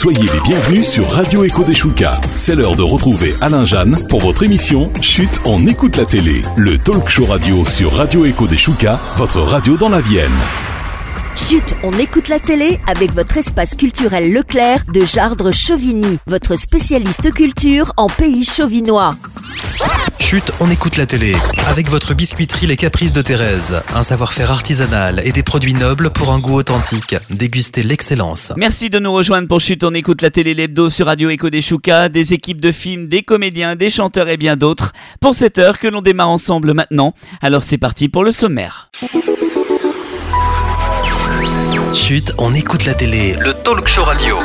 Soyez les bienvenus sur Radio Echo des Choucas. C'est l'heure de retrouver Alain Jeanne pour votre émission Chut, on écoute la télé. Le talk show radio sur Radio Echo des Choucas, votre radio dans la Vienne. Chut, on écoute la télé avec votre espace culturel Leclerc de Jardres-Chauvigny, votre spécialiste culture en pays chauvinois. Chut, on écoute la télé avec votre biscuiterie Les Caprices de Thérèse. Un savoir-faire artisanal et des produits nobles pour un goût authentique. Dégustez l'excellence. Merci de nous rejoindre pour Chut, on écoute la télé l'hebdo sur Radio Echo des Choucas, des équipes de films, des comédiens, des chanteurs et bien d'autres. Pour cette heure que l'on démarre ensemble maintenant. Alors c'est parti pour le sommaire. Chut, on écoute la télé. Le talk show radio.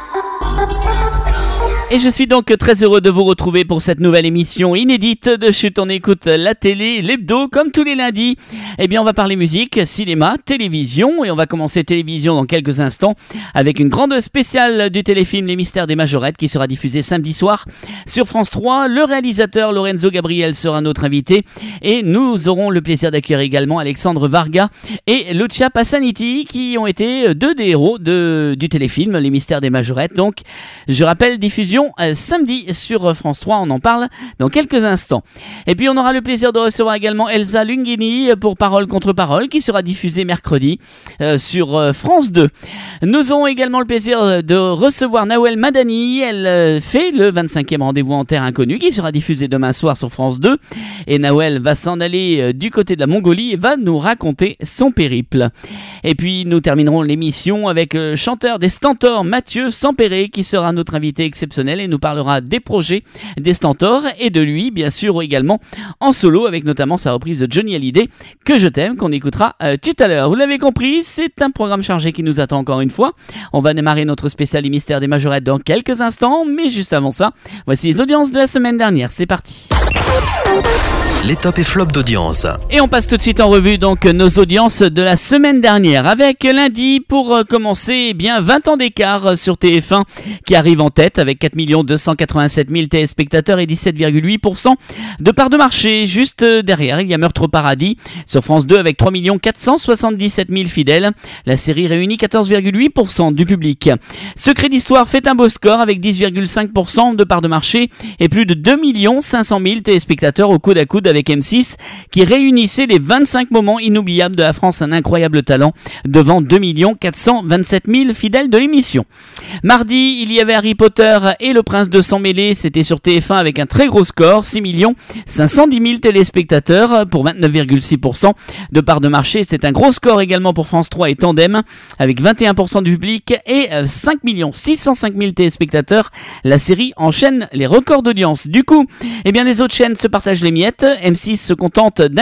Et je suis donc très heureux de vous retrouver pour cette nouvelle émission inédite de Chut, on écoute la télé, l'hebdo, comme tous les lundis. Eh bien, on va parler musique, cinéma, télévision, et on va commencer télévision dans quelques instants avec une grande spéciale du téléfilm Les Mystères des Majorettes qui sera diffusée samedi soir sur France 3. Le réalisateur Lorenzo Gabriel sera notre invité et nous aurons le plaisir d'accueillir également Alexandre Varga et Lucia Passaniti qui ont été deux des héros du téléfilm Les Mystères des Majorettes. Donc, je rappelle, diffusion samedi sur France 3, on en parle dans quelques instants. Et puis on aura le plaisir de recevoir également Elsa Lunghini pour Parole contre Parole qui sera diffusée mercredi sur France 2. Nous aurons également le plaisir de recevoir Nawel Madani, elle fait le 25e rendez-vous en terre inconnue qui sera diffusé demain soir sur France 2 et Nawel va s'en aller du côté de la Mongolie et va nous raconter son périple. Et puis nous terminerons l'émission avec le chanteur des Stentors Mathieu Sampéré qui sera notre invité exceptionnel et nous parlera des projets des Stentors et de lui bien sûr également en solo avec notamment sa reprise de Johnny Hallyday Que je t'aime qu'on écoutera tout à l'heure. Vous l'avez compris, c'est un programme chargé qui nous attend encore une fois. On va démarrer notre spécial Les Mystères des Majorettes dans quelques instants, mais juste avant ça, voici les audiences de la semaine dernière. C'est parti. Les tops et flops d'audience. Et on passe tout de suite en revue donc nos audiences de la semaine dernière avec lundi pour commencer 20 ans d'écart sur TF1 qui arrive en tête avec 4 287 000 téléspectateurs et 17,8% de part de marché. Juste derrière, il y a Meurtre au paradis sur France 2 avec 3 477 000 fidèles. La série réunit 14,8% du public. Secret d'Histoire fait un beau score avec 10,5% de part de marché et plus de 2 500 000 téléspectateurs au coude à coude avec M6 qui réunissait les 25 moments inoubliables de la France, un incroyable talent devant 2 427 000 fidèles de l'émission. Mardi, il y avait Harry Potter et le Prince de Sang Mêlé, c'était sur TF1 avec un très gros score, 6 510 000 téléspectateurs pour 29,6% de part de marché. C'est un gros score également pour France 3 et Tandem avec 21% du public et 5 605 000 téléspectateurs. La série enchaîne les records d'audience. Du coup, les autres chaînes se partagent les miettes. M6 se contente d'1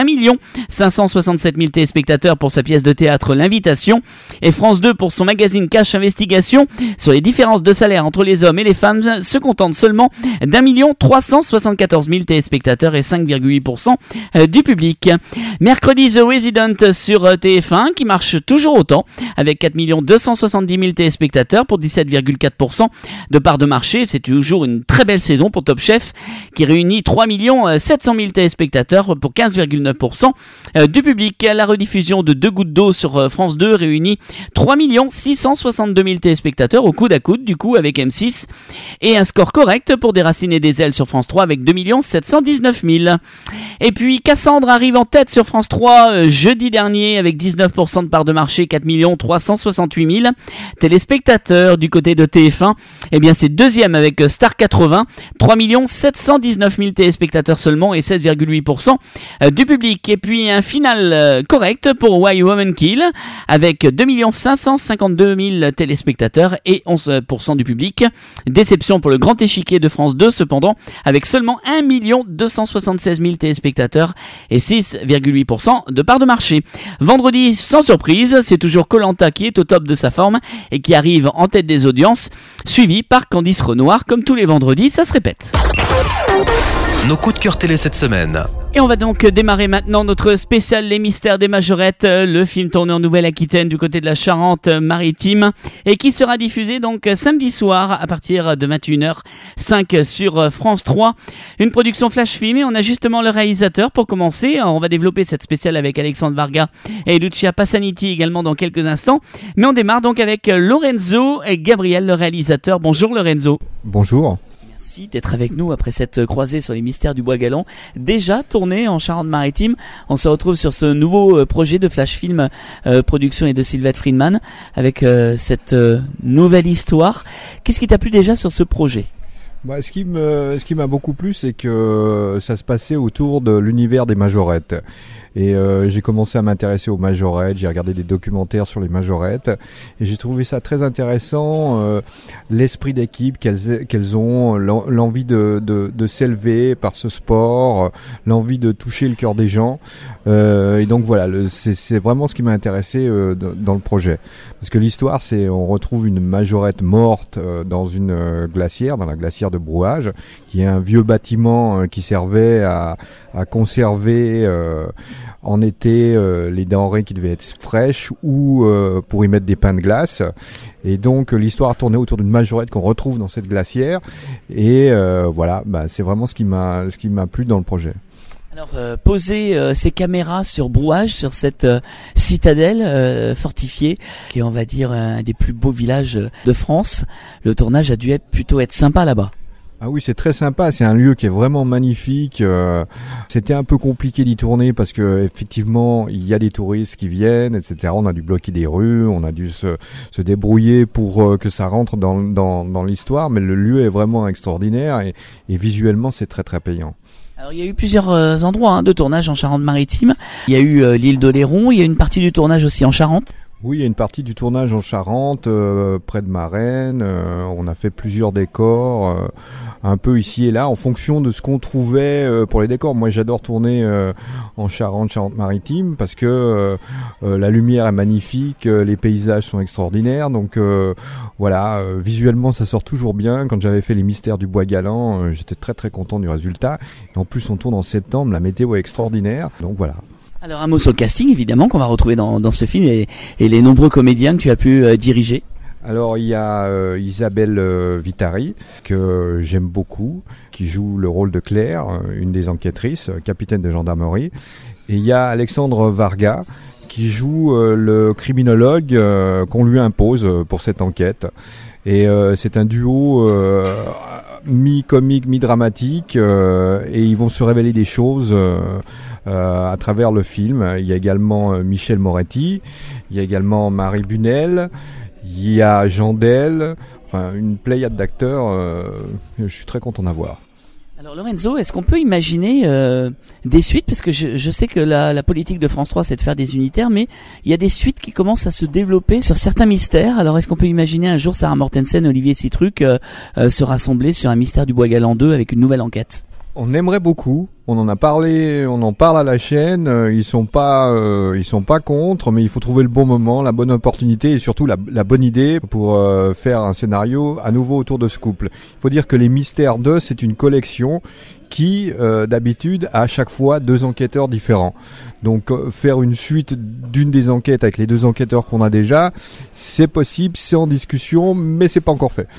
567 000 téléspectateurs pour sa pièce de théâtre L'Invitation et France 2 pour son magazine Cash Investigation sur les différences de salaire entre les hommes et les femmes se contente seulement d'1 374 000 téléspectateurs et 5,8% du public. Mercredi, The Resident sur TF1 qui marche toujours autant avec 4 270 000 téléspectateurs pour 17,4% de part de marché. C'est toujours une très belle saison pour Top Chef qui réunit 3 700 000 téléspectateurs pour 15,9% du public. La rediffusion de Deux gouttes d'eau sur France 2 réunit 3 662 000 téléspectateurs au coude à coude du coup avec M6 et un score correct pour Déraciné des ailes sur France 3 avec 2 719 000. Et puis Cassandre arrive en tête sur France 3 jeudi dernier avec 19% de part de marché, 4 368 000 téléspectateurs. Du côté de TF1, c'est deuxième avec Star 80, 3 719 000 téléspectateurs seulement et 16,8% du public. Et puis un final correct pour Why Women Kill avec 2 552 000 téléspectateurs et 11% du public. Déception pour Le Grand Échiquier de France 2 cependant avec seulement 1 276 000 téléspectateurs et 6,8% de part de marché. Vendredi, sans surprise, c'est toujours Koh-Lanta qui est au top de sa forme et qui arrive en tête des audiences, suivi par Candice Renoir. Comme tous les vendredis, ça se répète. Nos coups de cœur télé cette semaine. Et on va donc démarrer maintenant notre spécial Les Mystères des Majorettes, le film tourné en Nouvelle-Aquitaine du côté de la Charente-Maritime et qui sera diffusé donc samedi soir à partir de 21h05 sur France 3. Une production Flash Film et on a justement le réalisateur pour commencer. On va développer cette spéciale avec Alexandre Varga et Lucia Passaniti également dans quelques instants. Mais on démarre donc avec Lorenzo et Gabriel, le réalisateur. Bonjour Lorenzo. Bonjour. D'être avec nous après cette croisée sur les mystères du Bois Galant, déjà tournée en Charente-Maritime. On se retrouve sur ce nouveau projet de Flash Film production et de Sylvette Friedman avec cette nouvelle histoire. Qu'est-ce qui t'a plu déjà sur ce projet ? Ce qui m'a beaucoup plu, c'est que ça se passait autour de l'univers des majorettes. Et j'ai commencé à m'intéresser aux majorettes, j'ai regardé des documentaires sur les majorettes et j'ai trouvé ça très intéressant, l'esprit d'équipe qu'elles ont, l'envie de s'élever par ce sport, l'envie de toucher le cœur des gens. Et donc voilà, c'est vraiment ce qui m'a intéressé dans le projet. Parce que l'histoire, on retrouve une majorette morte dans une glacière, dans la glacière de Brouage, qui est un vieux bâtiment qui servait à conserver en été les denrées qui devaient être fraîches ou pour y mettre des pains de glace. Et donc l'histoire tournait autour d'une majorette qu'on retrouve dans cette glacière. Et voilà, c'est vraiment ce qui m'a plu dans le projet. Alors poser ces caméras sur Brouage, sur cette citadelle fortifiée, qui est on va dire un des plus beaux villages de France, le tournage a dû plutôt être sympa là-bas. Ah oui, c'est très sympa, c'est un lieu qui est vraiment magnifique. C'était un peu compliqué d'y tourner parce que effectivement, il y a des touristes qui viennent, etc. On a dû bloquer des rues, on a dû se débrouiller pour que ça rentre dans l'histoire, mais le lieu est vraiment extraordinaire et visuellement, c'est très très payant. Alors il y a eu plusieurs endroits de tournage en Charente-Maritime. Il y a eu l'île d'Oléron, il y a une partie du tournage aussi en Charente. Oui, il y a une partie du tournage en Charente, près de Marennes. On a fait plusieurs décors, un peu ici et là, en fonction de ce qu'on trouvait pour les décors. Moi, j'adore tourner en Charente-Maritime parce que la lumière est magnifique, les paysages sont extraordinaires. Donc voilà, visuellement, ça sort toujours bien. Quand j'avais fait les Mystères du Bois Galant, j'étais très très content du résultat. Et en plus, on tourne en septembre, la météo est extraordinaire. Donc voilà. Alors un mot sur le casting évidemment qu'on va retrouver dans ce film et les nombreux comédiens que tu as pu diriger. Alors il y a Isabelle Vitari que j'aime beaucoup, qui joue le rôle de Claire, une des enquêtrices, capitaine de gendarmerie. Et il y a Alexandre Varga qui joue le criminologue qu'on lui impose pour cette enquête. Et c'est un duo mi-comique, mi-dramatique et ils vont se révéler des choses à travers le film. Il y a également Michel Moretti, il y a également Marie Bunel, il y a Jean Del, enfin une pléiade d'acteurs, je suis très content d'avoir. Alors Lorenzo, est-ce qu'on peut imaginer des suites, parce que je sais que la politique de France 3 c'est de faire des unitaires, mais il y a des suites qui commencent à se développer sur certains mystères. Alors est-ce qu'on peut imaginer un jour Sarah Mortensen, Olivier Citruc se rassembler sur un Mystère du Bois Galant 2 avec une nouvelle enquête? On aimerait beaucoup, on en a parlé, on en parle à la chaîne, ils sont pas contre, mais il faut trouver le bon moment, la bonne opportunité et surtout la bonne idée pour faire un scénario à nouveau autour de ce couple. Il faut dire que les Mystères 2, c'est une collection qui d'habitude a à chaque fois 2 enquêteurs différents. Donc faire une suite d'une des enquêtes avec les 2 enquêteurs qu'on a déjà, c'est possible, c'est en discussion, mais c'est pas encore fait.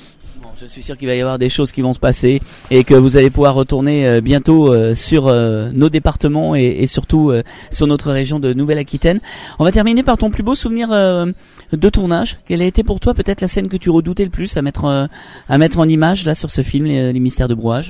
Je suis sûr qu'il va y avoir des choses qui vont se passer et que vous allez pouvoir retourner bientôt sur nos départements et surtout sur notre région de Nouvelle-Aquitaine. On va terminer par ton plus beau souvenir de tournage. Quelle a été pour toi peut-être la scène que tu redoutais le plus à mettre en image là sur ce film, les Mystères de Brouage?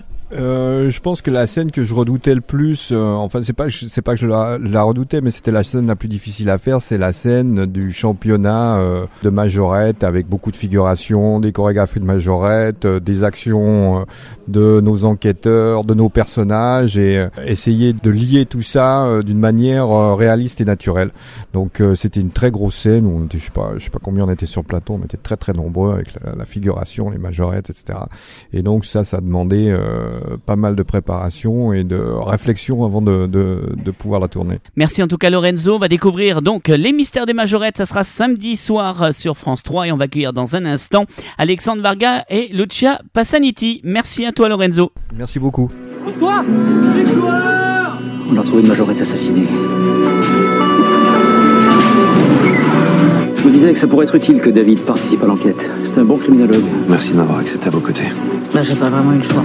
Je pense que la scène que je redoutais le plus, enfin c'est pas que je la redoutais, mais c'était la scène la plus difficile à faire, c'est la scène du championnat de majorette avec beaucoup de figurations, des chorégraphies de majorette, des actions de nos enquêteurs, de nos personnages et essayer de lier tout ça d'une manière réaliste et naturelle. Donc c'était une très grosse scène où on était, je sais pas combien on était sur le plateau, on était très très nombreux avec la figuration, les majorettes, etc. Et donc ça demandait pas mal de préparation et de réflexion avant de pouvoir la tourner. Merci en tout cas Lorenzo. On va découvrir donc les Mystères des Majorettes. Ça sera samedi soir sur France 3 et on va accueillir dans un instant Alexandre Varga et Lucia Passaniti. Merci à toi Lorenzo. Merci beaucoup. Pour toi, victoire. On a retrouvé une majorette assassinée. Je me disais que ça pourrait être utile que David participe à l'enquête. C'est un bon criminologue. Merci de m'avoir accepté à vos côtés. Là, j'ai pas vraiment eu le choix.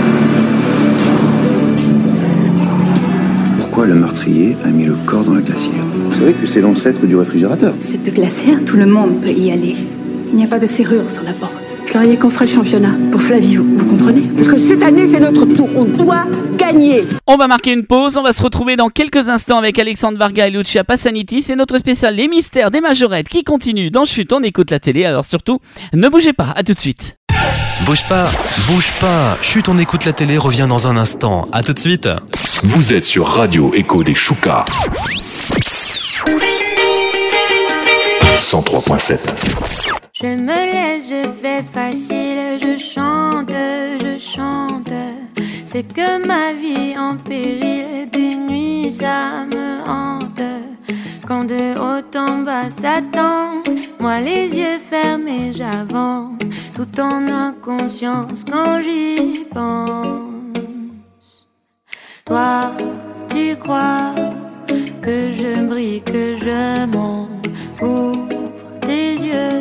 Pourquoi le meurtrier a mis le corps dans la glacière? Vous savez que c'est l'ancêtre du réfrigérateur. Cette glacière, tout le monde peut y aller. Il n'y a pas de serrure sur la porte. Je leur ai dit qu'on ferait le championnat. Pour Flavie, vous comprenez? Parce que cette année, c'est notre tour. On doit gagner. On va marquer une pause. On va se retrouver dans quelques instants avec Alexandre Varga et Lucia Passaniti. C'est notre spécial Les Mystères des Majorettes qui continue dans Chut, on écoute la télé. Alors surtout, ne bougez pas. À tout de suite. Bouge pas. Chut, on écoute la télé revient dans un instant. À tout de suite. Vous êtes sur Radio Écho des Choucas. 103.7. Je me laisse, je fais facile, je chante. C'est que ma vie en péril, des nuits ça me hante. Quand de haut en bas ça tangue, moi les yeux fermés j'avance, tout en inconscience quand j'y pense. Toi, tu crois que je brille, que je monte, ouvre tes yeux.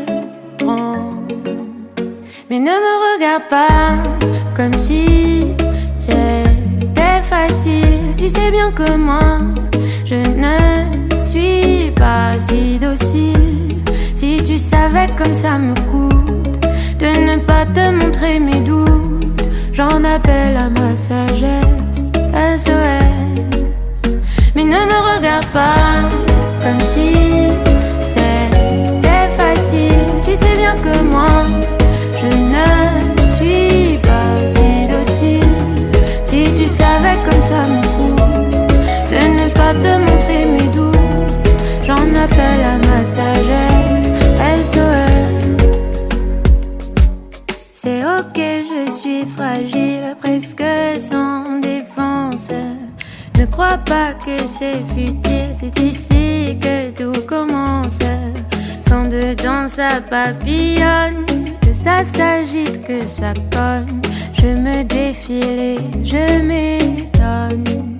Mais ne me regarde pas comme si c'était facile. Tu sais bien que moi, je ne suis pas si docile. Si tu savais comme ça me coûte de ne pas te montrer mes doutes, j'en appelle à ma sagesse, SOS. Mais ne me regarde pas comme si c'était facile. Tu sais bien que moi, je ne suis pas si docile. Si tu savais comme ça me coûte de ne pas te montrer mes doutes, j'en appelle à ma sagesse, SOS. C'est ok, je suis fragile, presque sans défense. Ne crois pas que c'est futile, c'est ici que tout commence. Quand dedans ça papillonne, que ça s'agite, que ça cogne, je me défile et je m'étonne.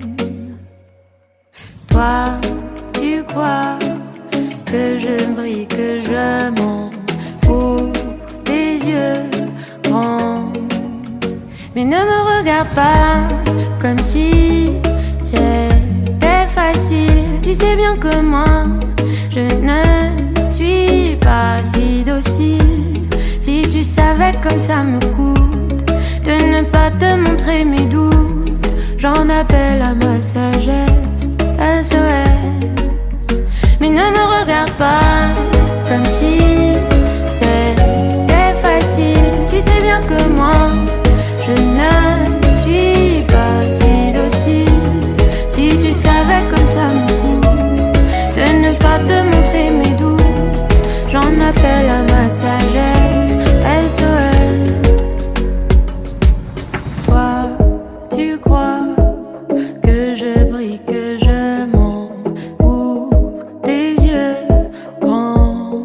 Toi, tu crois que je brille, que je monte, ouvre tes yeux grands. Mais ne me regarde pas comme si c'était facile. Tu sais bien que moi, je ne suis pas si docile. Si tu savais comme ça me coûte de ne pas te montrer mes doutes, j'en appelle à ma sagesse, SOS. Mais ne me regarde pas comme si c'était facile. Tu sais bien que moi, je ne suis pas si docile. Si tu savais comme ça me coûte de ne pas te montrer mes doutes, j'en appelle à ma sagesse, SOS. Toi, tu crois que je brille, que je monte, ouvre tes yeux grands.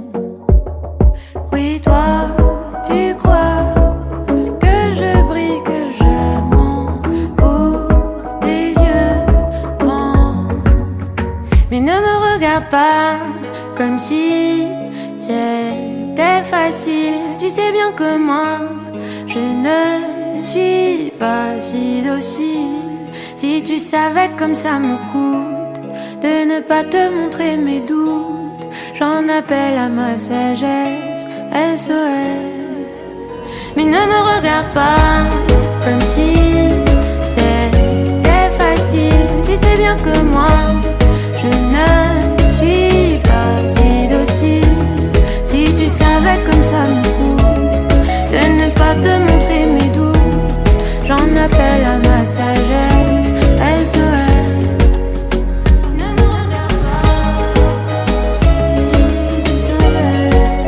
Oui, toi, tu crois que je brille, que je monte, ouvre tes yeux grands. Mais ne me regarde pas comme si c'était facile. Tu sais bien que moi, je ne suis pas si docile. Si tu savais comme ça me coûte de ne pas te montrer mes doutes, j'en appelle à ma sagesse, SOS. Mais ne me regarde pas comme si c'était facile. Tu sais bien que moi, je ne suis pas si docile. Si tu savais comme ça me coûte de ne pas te montrer mes doutes, j'en appelle à ma sagesse, SOS. Ne me regarde pas, si tu savais.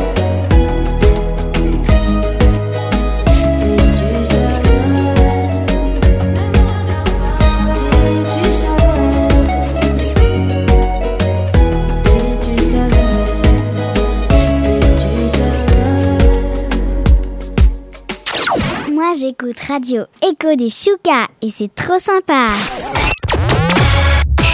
Si tu savais. Si tu savais. Si tu savais. Si tu savais. Moi j'écoute Radio Écho des Choucas et c'est trop sympa.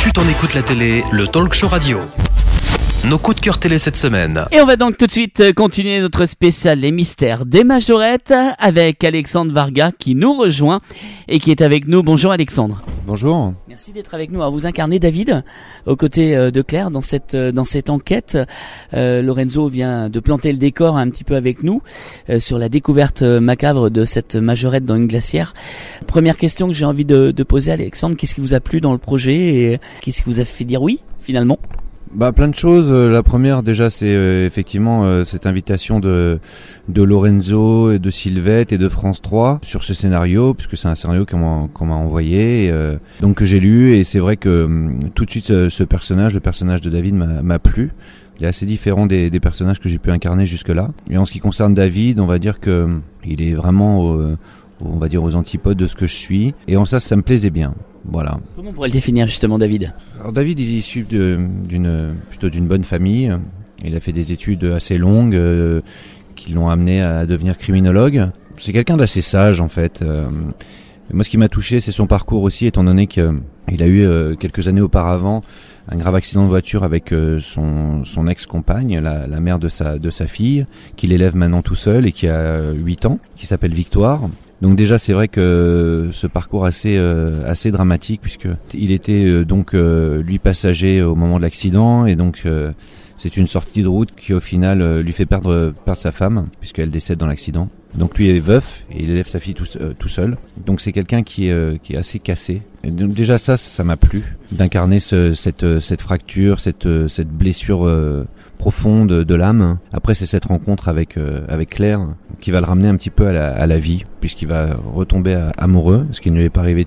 Chut, on écoute la télé, le talk show radio. Nos coups de cœur télé cette semaine. Et on va donc tout de suite continuer notre spécial Les Mystères des Majorettes avec Alexandre Varga qui nous rejoint et qui est avec nous. Bonjour Alexandre. Bonjour. Merci d'être avec nous. Alors, vous incarnez David aux côtés de Claire dans cette enquête. Lorenzo vient de planter le décor un petit peu avec nous sur la découverte macabre de cette majorette dans une glacière. Première question que j'ai envie de poser à Alexandre, qu'est-ce qui vous a plu dans le projet et qu'est-ce qui vous a fait dire oui finalement ? Plein de choses. La première déjà c'est effectivement cette invitation de Lorenzo et de Sylvette et de France 3 sur ce scénario, puisque c'est un scénario qu'on m'a envoyé donc que j'ai lu, et c'est vrai que tout de suite le personnage de David m'a plu. Il est assez différent des personnages que j'ai pu incarner jusque-là. Et en ce qui concerne David, on va dire que il est vraiment on va dire aux antipodes de ce que je suis, et en ça me plaisait bien. Voilà. Comment on pourrait le définir justement, David ? Alors David, il est issu plutôt d'une bonne famille. Il a fait des études assez longues qui l'ont amené à devenir criminologue. C'est quelqu'un d'assez sage en fait. Moi, ce qui m'a touché, c'est son parcours aussi, étant donné qu'il a eu quelques années auparavant un grave accident de voiture avec son ex-compagne, la mère de sa fille, qu'il élève maintenant tout seul et qui a 8 ans, qui s'appelle Victoire. Donc déjà c'est vrai que ce parcours assez dramatique, puisque il était lui passager au moment de l'accident, et donc c'est une sortie de route qui au final lui fait perdre sa femme, puisqu'elle décède dans l'accident. Donc lui est veuf et il élève sa fille tout seul. Donc c'est quelqu'un qui est assez cassé. Et donc déjà ça m'a plu d'incarner cette fracture, cette blessure profonde de l'âme. Après c'est cette rencontre avec Claire qui va le ramener un petit peu à la vie, puisqu'il va retomber amoureux, ce qui ne lui est pas arrivé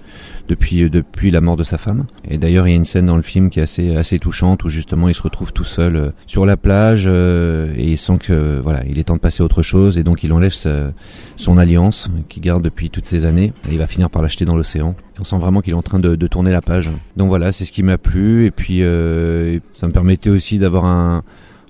depuis la mort de sa femme. Et d'ailleurs il y a une scène dans le film qui est assez touchante, où justement il se retrouve tout seul sur la plage et il sent que voilà, il est temps de passer à autre chose, et donc il enlève son alliance qu'il garde depuis toutes ces années, et il va finir par l'acheter dans l'océan. Et on sent vraiment qu'il est en train de tourner la page. Donc voilà, c'est ce qui m'a plu, et puis ça me permettait aussi d'avoir un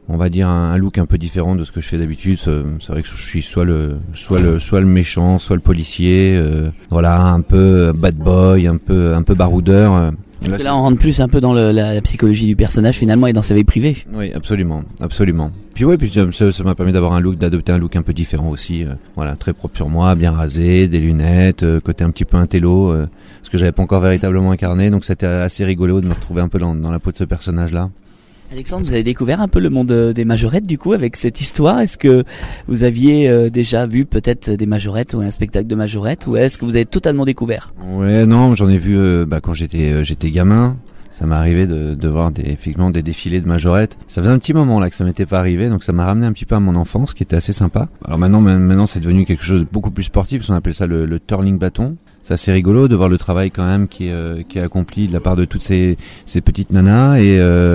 look un peu différent de ce que je fais d'habitude. C'est vrai que je suis soit le méchant, soit le policier, un peu bad boy, un peu baroudeur. Là, on rentre plus un peu dans la psychologie du personnage finalement, et dans sa vie privée. Oui, absolument. Puis ça m'a permis d'adopter un look un peu différent aussi. Très propre sur moi, bien rasé, des lunettes, côté un petit peu intello, ce que j'avais pas encore véritablement incarné. Donc c'était assez rigolo de me retrouver un peu dans la peau de ce personnage-là. Alexandre, vous avez découvert un peu le monde des majorettes du coup avec cette histoire. Est-ce que vous aviez déjà vu peut-être des majorettes ou un spectacle de majorettes, ou est-ce que vous avez totalement découvert ? Ouais, non, j'en ai vu quand j'étais gamin. Ça m'est arrivé de voir effectivement des défilés de majorettes. Ça faisait un petit moment là que ça m'était pas arrivé, donc ça m'a ramené un petit peu à mon enfance, qui était assez sympa. Alors maintenant c'est devenu quelque chose de beaucoup plus sportif, on appelle ça le twirling bâton. C'est assez rigolo de voir le travail quand même qui est accompli de la part de toutes ces petites nanas, et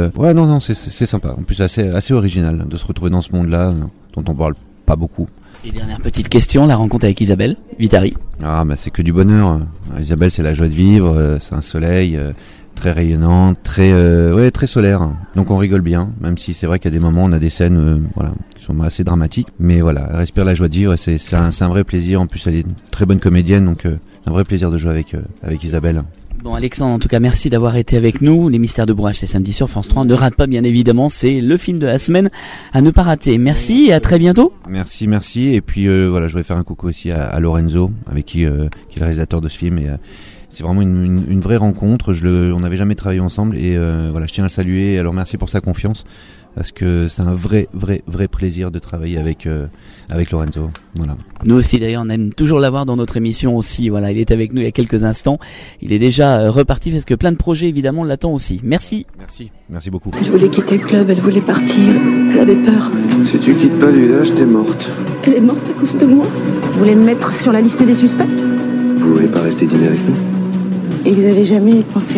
c'est sympa. En plus assez original de se retrouver dans ce monde-là dont on parle pas beaucoup. Et dernière petite question, la rencontre avec Isabelle Vitari. C'est que du bonheur. Isabelle, c'est la joie de vivre, c'est un soleil très rayonnant, très solaire. Donc on rigole bien, même si c'est vrai qu'il y a des moments, on a des scènes qui sont assez dramatiques, mais voilà, elle respire la joie de vivre, et c'est un vrai plaisir. En plus elle est une très bonne comédienne, donc un vrai plaisir de jouer avec Isabelle. Bon Alexandre, en tout cas merci d'avoir été avec nous. Les Mystères de Brouage, c'est samedi sur France 3. Ne rate pas, bien évidemment, c'est le film de la semaine à ne pas rater. Merci et à très bientôt. Merci. Et puis je voudrais faire un coucou aussi à Lorenzo, avec qui est le réalisateur de ce film, et c'est vraiment une vraie rencontre. On n'avait jamais travaillé ensemble, et je tiens à le saluer et à le remercier pour sa confiance, parce que c'est un vrai plaisir de travailler avec Lorenzo. Voilà. Nous aussi d'ailleurs, on aime toujours l'avoir dans notre émission aussi. Voilà, il est avec nous il y a quelques instants. Il est déjà reparti parce que plein de projets évidemment l'attend aussi. Merci beaucoup. Je voulais quitter le club, elle voulait partir. Elle avait peur. Si tu quittes pas le village, t'es morte. Elle est morte à cause de moi. Vous voulez me mettre sur la liste des suspects ? Vous voulez pas rester dîner avec nous ? Et vous avez jamais pensé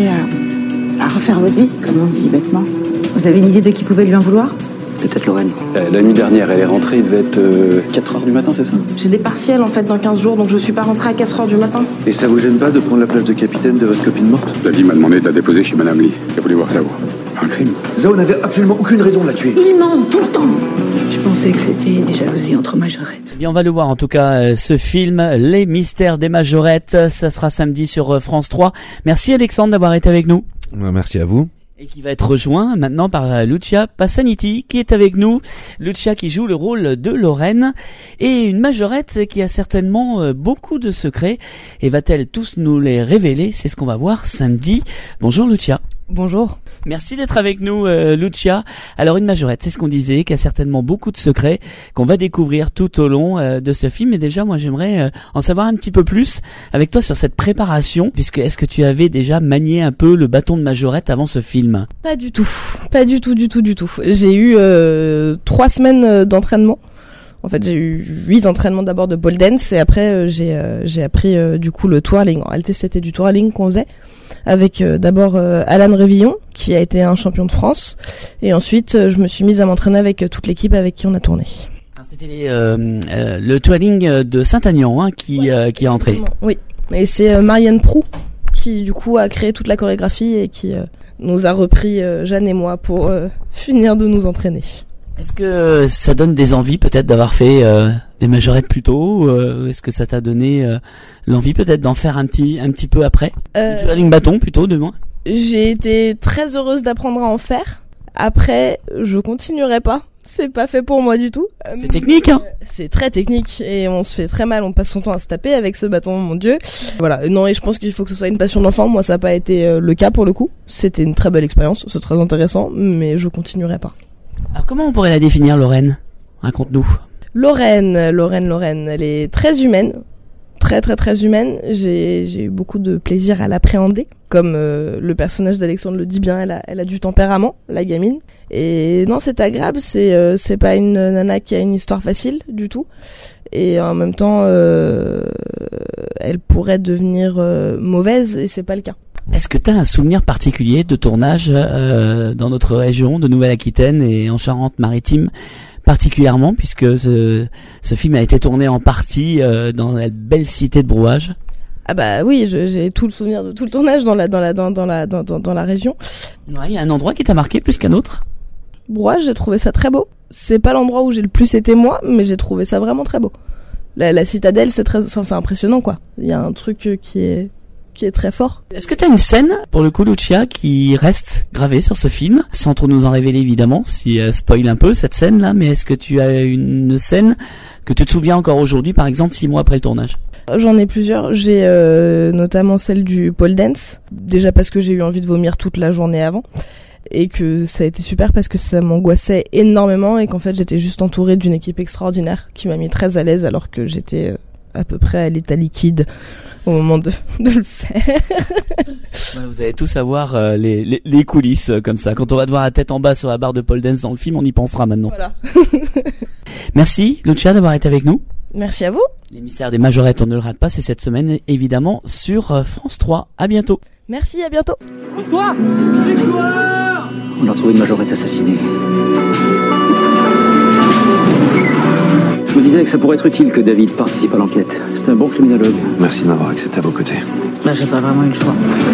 à refaire votre vie, comme on dit bêtement ? Vous avez une idée de qui pouvait lui en vouloir ? Peut-être Lorraine. La nuit dernière, elle est rentrée, il devait être 4h du matin, c'est ça ? J'ai des partiels en fait dans 15 jours, donc je suis pas rentrée à 4h du matin. Et ça vous gêne pas de prendre la place de capitaine de votre copine morte ? David m'a demandé de la déposer chez Madame Lee. Elle voulait voir Zao. Un crime. Zao n'avait absolument aucune raison de la tuer. Il ment tout le temps. Je pensais que c'était des jalousies entre majorettes. Eh bien, on va le voir en tout cas, ce film, Les Mystères des Majorettes. Ça sera samedi sur France 3. Merci Alexandre d'avoir été avec nous. Merci à vous. Et qui va être rejoint maintenant par Lucia Passaniti qui est avec nous. Lucia qui joue le rôle de Lorraine et une majorette qui a certainement beaucoup de secrets. Et va-t-elle tous nous les révéler? C'est ce qu'on va voir samedi. Bonjour Lucia. Bonjour. Merci d'être avec nous Lucia. Alors une majorette, c'est ce qu'on disait, qui a certainement beaucoup de secrets qu'on va découvrir tout au long de ce film. Et déjà moi j'aimerais en savoir un petit peu plus avec toi sur cette préparation, puisque est-ce que tu avais déjà manié un peu le bâton de majorette avant ce film? Pas du tout. J'ai eu 3 semaines d'entraînement. En fait, j'ai eu 8 entraînements d'abord de pole dance et après j'ai appris du coup le twirling. En réalité, c'était du twirling qu'on faisait avec d'abord Alan Révillon qui a été un champion de France et ensuite je me suis mise à m'entraîner avec toute l'équipe avec qui on a tourné. C'était le twirling de Saint-Agnan qui est entré. Oui, et c'est Marianne Proux qui du coup a créé toute la chorégraphie et qui nous a repris Jeanne et moi pour finir de nous entraîner. Est-ce que ça donne des envies peut-être d'avoir fait des majorettes plus tôt? Est-ce que ça t'a donné l'envie peut-être d'en faire un petit peu après? Du twirling bâton plutôt, de moins. J'ai été très heureuse d'apprendre à en faire. Après, je continuerai pas. C'est pas fait pour moi du tout. C'est technique, hein? C'est très technique et on se fait très mal. On passe son temps à se taper avec ce bâton, mon Dieu. Voilà. Non, et je pense qu'il faut que ce soit une passion d'enfant. Moi, ça n'a pas été le cas pour le coup. C'était une très belle expérience. C'est très intéressant, mais je continuerai pas. Alors comment on pourrait la définir, Lorraine? Raconte-nous. Lorraine, elle est très humaine. Très humaine. J'ai eu beaucoup de plaisir à l'appréhender. Comme le personnage d'Alexandre le dit bien, elle a du tempérament, la gamine. Et non, c'est agréable, c'est pas une nana qui a une histoire facile du tout. Et en même temps, elle pourrait devenir mauvaise et c'est pas le cas. Est-ce que tu as un souvenir particulier de tournage dans notre région de Nouvelle-Aquitaine et en Charente-Maritime particulièrement, puisque ce film a été tourné en partie dans la belle cité de Brouage? Ah bah oui, j'ai tout le souvenir de tout le tournage dans la région. Ouais, il y a un endroit qui t'a marqué plus qu'un autre? Brouage, j'ai trouvé ça très beau. C'est pas l'endroit où j'ai le plus été moi, mais j'ai trouvé ça vraiment très beau. La citadelle, c'est impressionnant quoi. Il y a un truc qui est très fort. Est-ce que t'as une scène, pour le coup, Lucia, qui reste gravée sur ce film, sans trop nous en révéler évidemment, si spoil un peu cette scène-là, mais est-ce que tu as une scène que tu te souviens encore aujourd'hui, par exemple 6 mois après le tournage? J'en ai plusieurs. J'ai notamment celle du pole dance, déjà parce que j'ai eu envie de vomir toute la journée avant, et que ça a été super parce que ça m'angoissait énormément et qu'en fait j'étais juste entourée d'une équipe extraordinaire qui m'a mis très à l'aise alors que j'étais à peu près à l'état liquide au moment de le faire. Vous allez tous avoir les coulisses comme ça. Quand on va te voir la tête en bas sur la barre de pole dance dans le film, on y pensera maintenant. Voilà. Merci Lucia d'avoir été avec nous. Merci à vous. Les mystères des majorettes, on ne le rate pas, c'est cette semaine évidemment sur France 3. À bientôt. Merci, à bientôt. Toi, on a retrouvé une majorette assassinée. Je me disais que ça pourrait être utile que David participe à l'enquête. C'est un bon criminologue. Merci de m'avoir accepté à vos côtés. Bah, j'ai pas vraiment eu le choix.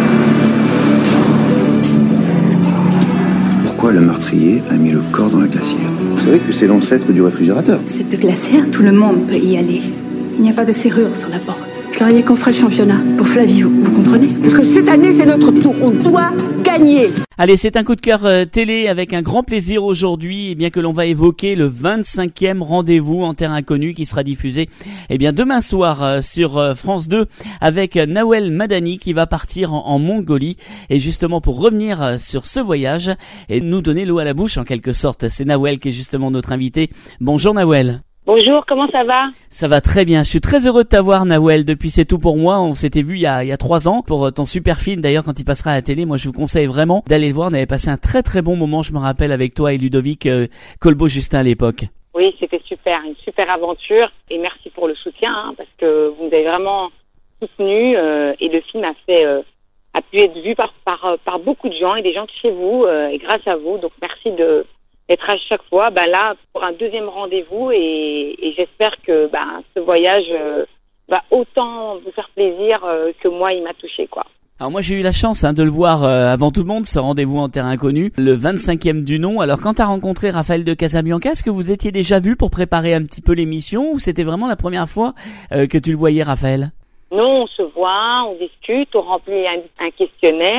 Pourquoi le meurtrier a mis le corps dans la glacière? Vous savez que c'est l'ancêtre du réfrigérateur. Cette glacière, tout le monde peut y aller. Il n'y a pas de serrure sur la porte. Je leur ai dit qu'on ferait le championnat. Pour Flavie, vous comprenez? Parce que cette année, c'est notre tour. On doit gagner. Allez, c'est un coup de cœur télé avec un grand plaisir aujourd'hui, et bien que l'on va évoquer le 25e rendez-vous en terre inconnue qui sera diffusé demain soir sur France 2 avec Nawel Madani qui va partir en Mongolie. Et justement pour revenir sur ce voyage et nous donner l'eau à la bouche en quelque sorte, c'est Nawel qui est justement notre invité. Bonjour Nawel. Bonjour, comment ça va? Ça va très bien, je suis très heureux de t'avoir Nawel depuis C'est tout pour moi. On s'était vu il y a 3 ans pour ton super film, d'ailleurs quand il passera à la télé, moi je vous conseille vraiment d'aller le voir. On avait passé un très très bon moment, je me rappelle, avec toi et Ludovic Colbeau-Justin à l'époque. Oui, c'était super, une super aventure et merci pour le soutien parce que vous nous avez vraiment soutenu et le film a pu être vu par beaucoup de gens et des gens de chez vous et grâce à vous, donc merci d'être à chaque fois là pour un deuxième rendez-vous et j'espère que ce voyage va autant vous faire plaisir que moi il m'a touché quoi. Alors moi j'ai eu la chance de le voir avant tout le monde, ce rendez-vous en terre inconnue, le 25e du nom. Alors quand t'as rencontré Raphaël de Casabianca, est-ce que vous étiez déjà vus pour préparer un petit peu l'émission ou c'était vraiment la première fois que tu le voyais Raphaël? Non, on se voit, on discute, on remplit un questionnaire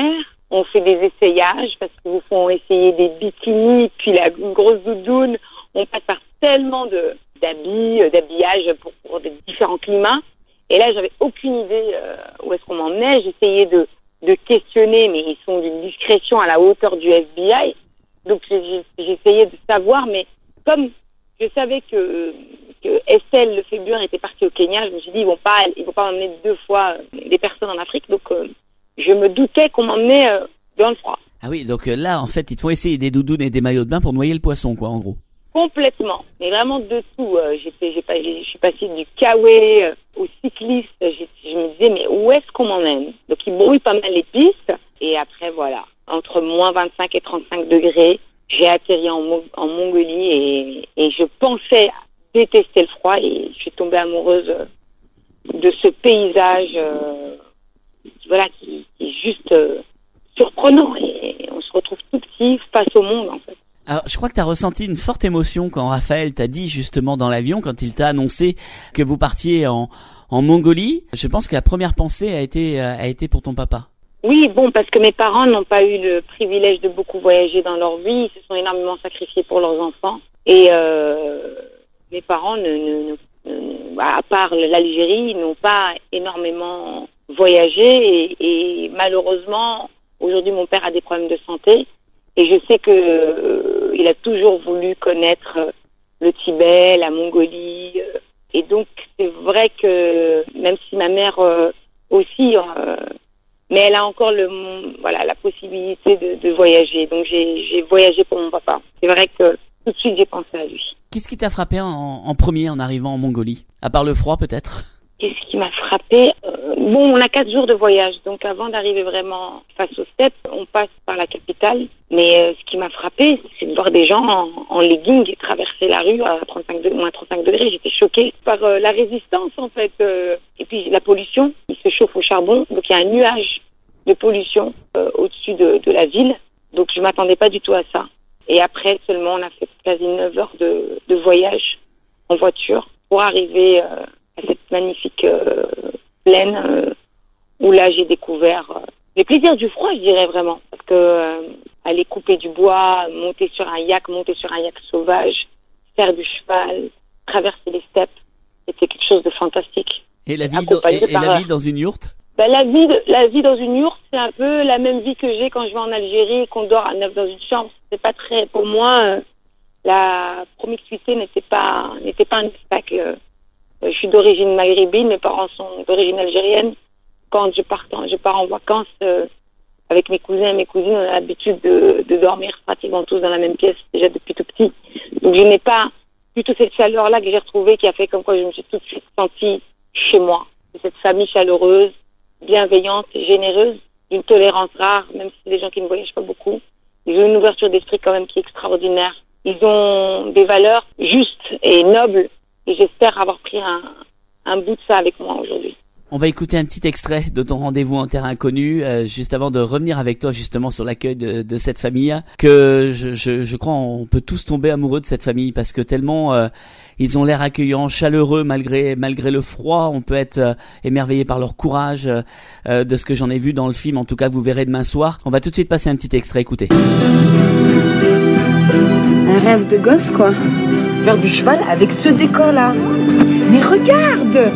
On fait des essayages parce qu'ils vous font essayer des bikinis, puis une grosse doudoune. On passe par tellement d'habillage pour des différents climats. Et là, j'avais aucune idée où est-ce qu'on m'emmenait. J'essayais de questionner, mais ils sont d'une discrétion à la hauteur du FBI. Donc j'essayais de savoir, mais comme je savais que Estelle Lefébure était partie au Kenya, je me suis dit ils vont pas m'emmener 2 fois des personnes en Afrique, donc je me doutais qu'on m'emmenait dans le froid. Ah oui, donc là en fait ils te font essayer des doudounes et des maillots de bain pour noyer le poisson, quoi, en gros. Complètement, mais vraiment de tout. Je suis passée du kawaii au cycliste. Je me disais mais où est-ce qu'on m'emmène? Donc ils brouillent pas mal les pistes et après voilà, entre moins 25 et 35 degrés, j'ai atterri en Mongolie et je pensais détester le froid et je suis tombée amoureuse de ce paysage qui est juste surprenant et on se retrouve tout petit face au monde en fait. Alors, je crois que tu as ressenti une forte émotion quand Raphaël t'a dit justement dans l'avion, quand il t'a annoncé que vous partiez en Mongolie. Je pense que la première pensée a été pour ton papa. Oui, bon, parce que mes parents n'ont pas eu le privilège de beaucoup voyager dans leur vie. Ils se sont énormément sacrifiés pour leurs enfants. Et mes parents, à part l'Algérie, n'ont pas énormément voyagé. Et malheureusement, aujourd'hui, mon père a des problèmes de santé. Et je sais que il a toujours voulu connaître le Tibet, la Mongolie. Et donc, c'est vrai que même si ma mère aussi, mais elle a encore la possibilité de voyager. Donc, j'ai voyagé pour mon papa. C'est vrai que tout de suite, j'ai pensé à lui. Qu'est-ce qui t'a frappé en premier en arrivant en Mongolie? À part le froid, peut-être? Qu'est-ce qui m'a frappé? Bon, on a 4 jours de voyage, donc avant d'arriver vraiment face aux steppes, on passe par la capitale. Mais ce qui m'a frappé, c'est de voir des gens en leggings traverser la rue à moins 35 degrés. J'étais choquée par la résistance, en fait. Et puis la pollution, il se chauffe au charbon, donc il y a un nuage de pollution au-dessus de la ville. Donc je m'attendais pas du tout à ça. Et après seulement, on a fait quasi 9 heures de voyage en voiture pour arriver à cette magnifique plaine où là j'ai découvert les plaisirs du froid, je dirais vraiment, parce que aller couper du bois, monter sur un yak sauvage, faire du cheval, traverser les steppes, c'était quelque chose de fantastique. Et la vie dans une yourte? La vie dans une yourte, c'est un peu la même vie que j'ai quand je vais en Algérie et qu'on dort à 9 dans une chambre. C'est pas très, pour moi, la promiscuité n'était pas un obstacle. Je suis d'origine maghrébine, mes parents sont d'origine algérienne. Quand je pars en vacances avec mes cousins et mes cousines, on a l'habitude de dormir pratiquement tous dans la même pièce déjà depuis tout petit. Donc je n'ai pas du tout cette chaleur-là que j'ai retrouvée qui a fait comme quoi je me suis tout de suite sentie chez moi. Cette famille chaleureuse, bienveillante, généreuse, d'une tolérance rare, même si c'est des gens qui ne voyagent pas beaucoup. Ils ont une ouverture d'esprit quand même qui est extraordinaire. Ils ont des valeurs justes et nobles et j'espère avoir pris un bout de ça avec moi aujourd'hui. On va écouter un petit extrait de ton rendez-vous en terre inconnue, juste avant de revenir avec toi justement sur l'accueil de cette famille, que je crois on peut tous tomber amoureux de cette famille parce que tellement ils ont l'air accueillants, chaleureux malgré le froid. On peut être émerveillé par leur courage, de ce que j'en ai vu dans le film. En tout cas, vous verrez demain soir. On va tout de suite passer un petit extrait, écoutez. Un rêve de gosse, quoi. Faire du cheval avec ce décor-là. Mais regarde!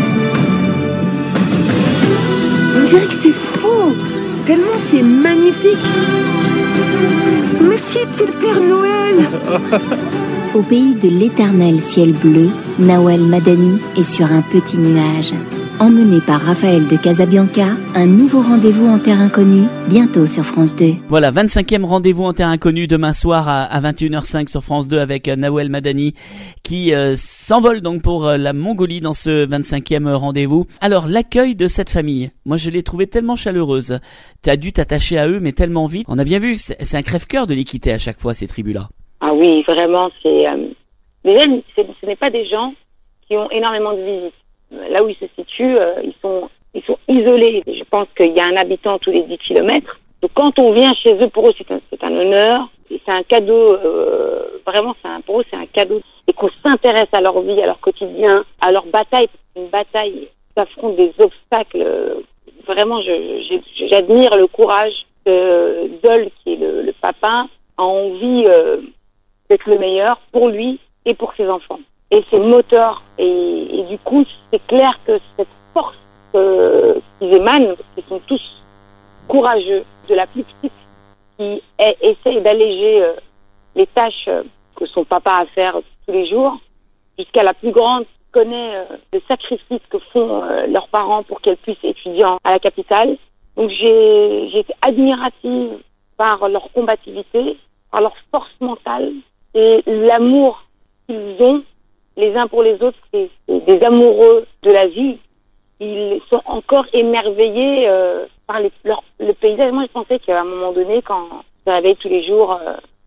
On dirait que c'est faux, tellement c'est magnifique. Mais c'était le Père Noël. Au pays de l'éternel ciel bleu, Nawel Madani est sur un petit nuage. Emmené par Raphaël de Casabianca, un nouveau rendez-vous en terre inconnue, bientôt sur France 2. Voilà, 25e rendez-vous en terre inconnue demain soir à 21h05 sur France 2 avec Nawel Madani qui s'envole donc pour la Mongolie dans ce 25e rendez-vous. Alors, l'accueil de cette famille, moi je l'ai trouvé tellement chaleureuse. Tu as dû t'attacher à eux mais tellement vite. On a bien vu, c'est un crève-cœur de les quitter à chaque fois, ces tribus-là. Ah oui, vraiment, déjà, ce n'est pas des gens qui ont énormément de visites. Là où ils se situent, ils sont isolés. Je pense qu'il y a un habitant tous les 10 kilomètres. Donc quand on vient chez eux, pour eux, c'est un honneur. Et c'est un cadeau, vraiment, pour eux, c'est un cadeau. Et qu'on s'intéresse à leur vie, à leur quotidien, à leur bataille. C'est une bataille, ils affrontent des obstacles. Vraiment, j'admire le courage Dol, qui est le papa, a envie d'être le meilleur pour lui et pour ses enfants. Et c'est moteur. Et du coup, c'est clair que cette force qu'ils émanent, ils sont tous courageux, de la plus petite qui essaye d'alléger les tâches que son papa a à faire tous les jours, jusqu'à la plus grande qui connaît le sacrifice que font leurs parents pour qu'elle puisse étudier à la capitale. Donc j'ai été admirative par leur combativité, par leur force mentale et l'amour qu'ils ont les uns pour les autres. C'est des amoureux de la vie. Ils sont encore émerveillés par le paysage. Moi, je pensais qu'à un moment donné, quand je réveille tous les jours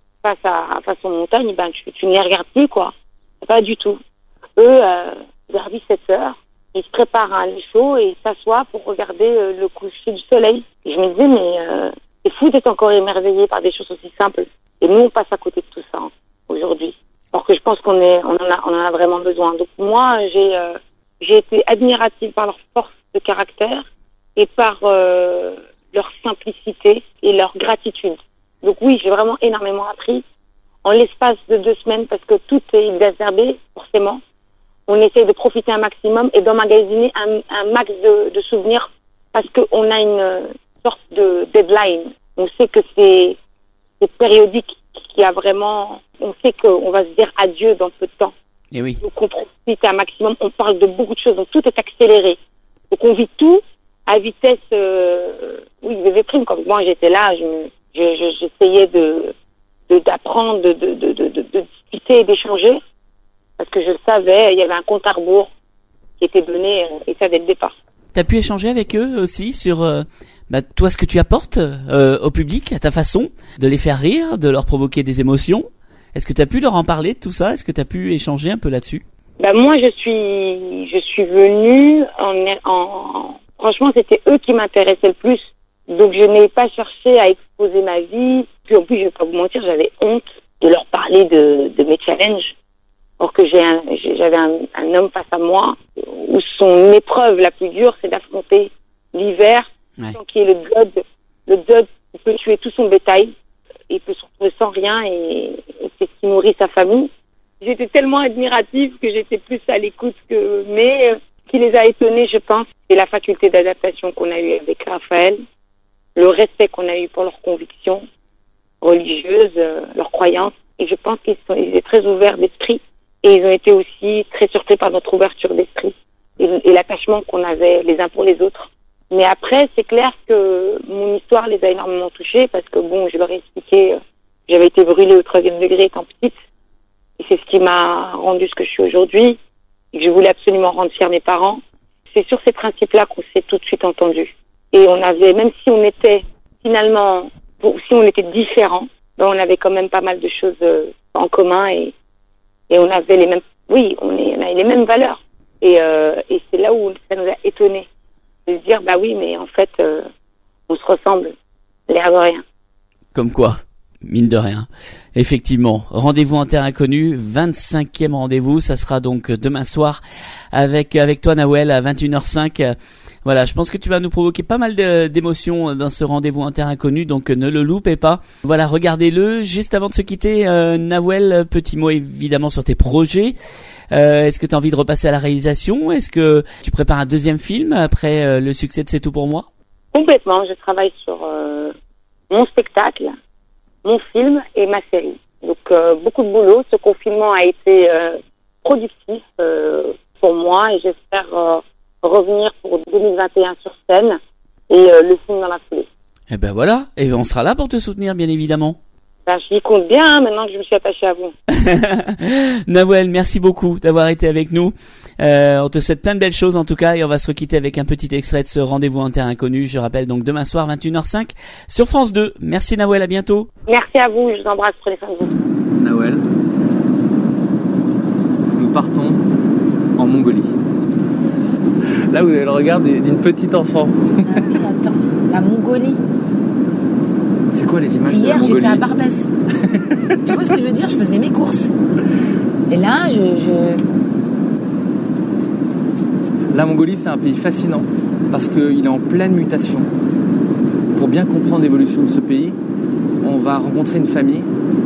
face aux montagnes, ben tu ne les regardes plus, quoi. Pas du tout. Eux, vers 17h, ils se préparent à un lit chaud et s'assoient pour regarder le coucher du soleil. Et je me disais, mais c'est fou d'être encore émerveillé par des choses aussi simples. Et nous, on passe à côté de tout ça aujourd'hui. Alors que je pense qu'on en a vraiment besoin. Donc moi, j'ai été admirative par leur force de caractère et par leur simplicité et leur gratitude. Donc oui, j'ai vraiment énormément appris en l'espace de 2 semaines parce que tout est exacerbé, forcément. On essaye de profiter un maximum et d'emmagasiner un max de souvenirs parce qu'on a une sorte de deadline. On sait que c'est périodique, qu'il y a vraiment... On sait qu'on va se dire adieu dans peu de temps. Et oui. Donc on profite un maximum, on parle de beaucoup de choses, donc tout est accéléré. Donc on vit tout à vitesse... oui, bébé prime, comme moi j'étais là, j'essayais d'apprendre, de discuter et d'échanger. Parce que je le savais, il y avait un compte à rebours qui était donné, et ça dès le départ. T'as pu échanger avec eux aussi sur toi ce que tu apportes au public, à ta façon, de les faire rire, de leur provoquer des émotions. Est-ce que t'as pu leur en parler de tout ça? Est-ce que t'as pu échanger un peu là-dessus? Moi je suis venue franchement c'était eux qui m'intéressaient le plus. Donc je n'ai pas cherché à exposer ma vie. Puis en plus je vais pas vous mentir, j'avais honte de leur parler de mes challenges. Or que j'avais un homme face à moi où son épreuve la plus dure, c'est d'affronter l'hiver, sans qu'il y ait le dod qui peut tuer tout son bétail, il peut se retrouver sans rien et c'est ce qui nourrit sa famille. J'étais tellement admirative que j'étais plus à l'écoute mais ce qui les a étonnés, je pense, c'est la faculté d'adaptation qu'on a eue avec Raphaël, le respect qu'on a eu pour leurs convictions religieuses, leurs croyances, et je pense qu'ils étaient très ouverts d'esprit. Et ils ont été aussi très surpris par notre ouverture d'esprit et l'attachement qu'on avait les uns pour les autres. Mais après, c'est clair que mon histoire les a énormément touchés parce que je leur ai expliqué, j'avais été brûlée au 3e degré étant petite. Et c'est ce qui m'a rendu ce que je suis aujourd'hui. Et que je voulais absolument rendre fiers mes parents. C'est sur ces principes-là qu'on s'est tout de suite entendus. Et on avait, même si on était finalement, si on était différents, on avait quand même pas mal de choses en commun et on avait les mêmes, on avait les mêmes valeurs. Et c'est là où ça nous a étonnés. De se dire, oui, mais en fait, on se ressemble, l'air de rien. Comme quoi, mine de rien. Effectivement, rendez-vous en terre inconnue, 25e rendez-vous, ça sera donc demain soir avec toi Nawel à 21h05. Voilà, je pense que tu vas nous provoquer pas mal d'émotions dans ce rendez-vous en terre inconnue, donc ne le loupez pas. Voilà, regardez-le. Juste avant de se quitter, Nawel, petit mot évidemment sur tes projets. Est-ce que tu as envie de repasser à la réalisation? Est-ce que tu prépares un 2e film après le succès de C'est tout pour moi? Complètement, je travaille sur mon spectacle, mon film et ma série. Donc beaucoup de boulot. Ce confinement a été productif pour moi et j'espère revenir pour 2021 sur scène et le film dans la foulée. Et ben voilà, et on sera là pour te soutenir bien évidemment. J'y compte bien maintenant que je me suis attachée à vous. Nawel, merci beaucoup d'avoir été avec nous. On te souhaite plein de belles choses en tout cas et on va se requitter avec un petit extrait de ce rendez-vous en terre inconnue. Je rappelle donc demain soir 21h05 sur France 2. Merci Nawel, à bientôt. Merci à vous, je vous embrasse, prenez soin de vous. Nawel, nous partons en Mongolie. Là vous avez le regard d'une petite enfant. Ah oui, attends, la Mongolie. C'est quoi les images de la Mongolie? Hier, j'étais à Barbès. Tu vois ce que je veux dire? Je faisais mes courses. Et là, La Mongolie, c'est un pays fascinant parce qu'il est en pleine mutation. Pour bien comprendre l'évolution de ce pays, on va rencontrer une famille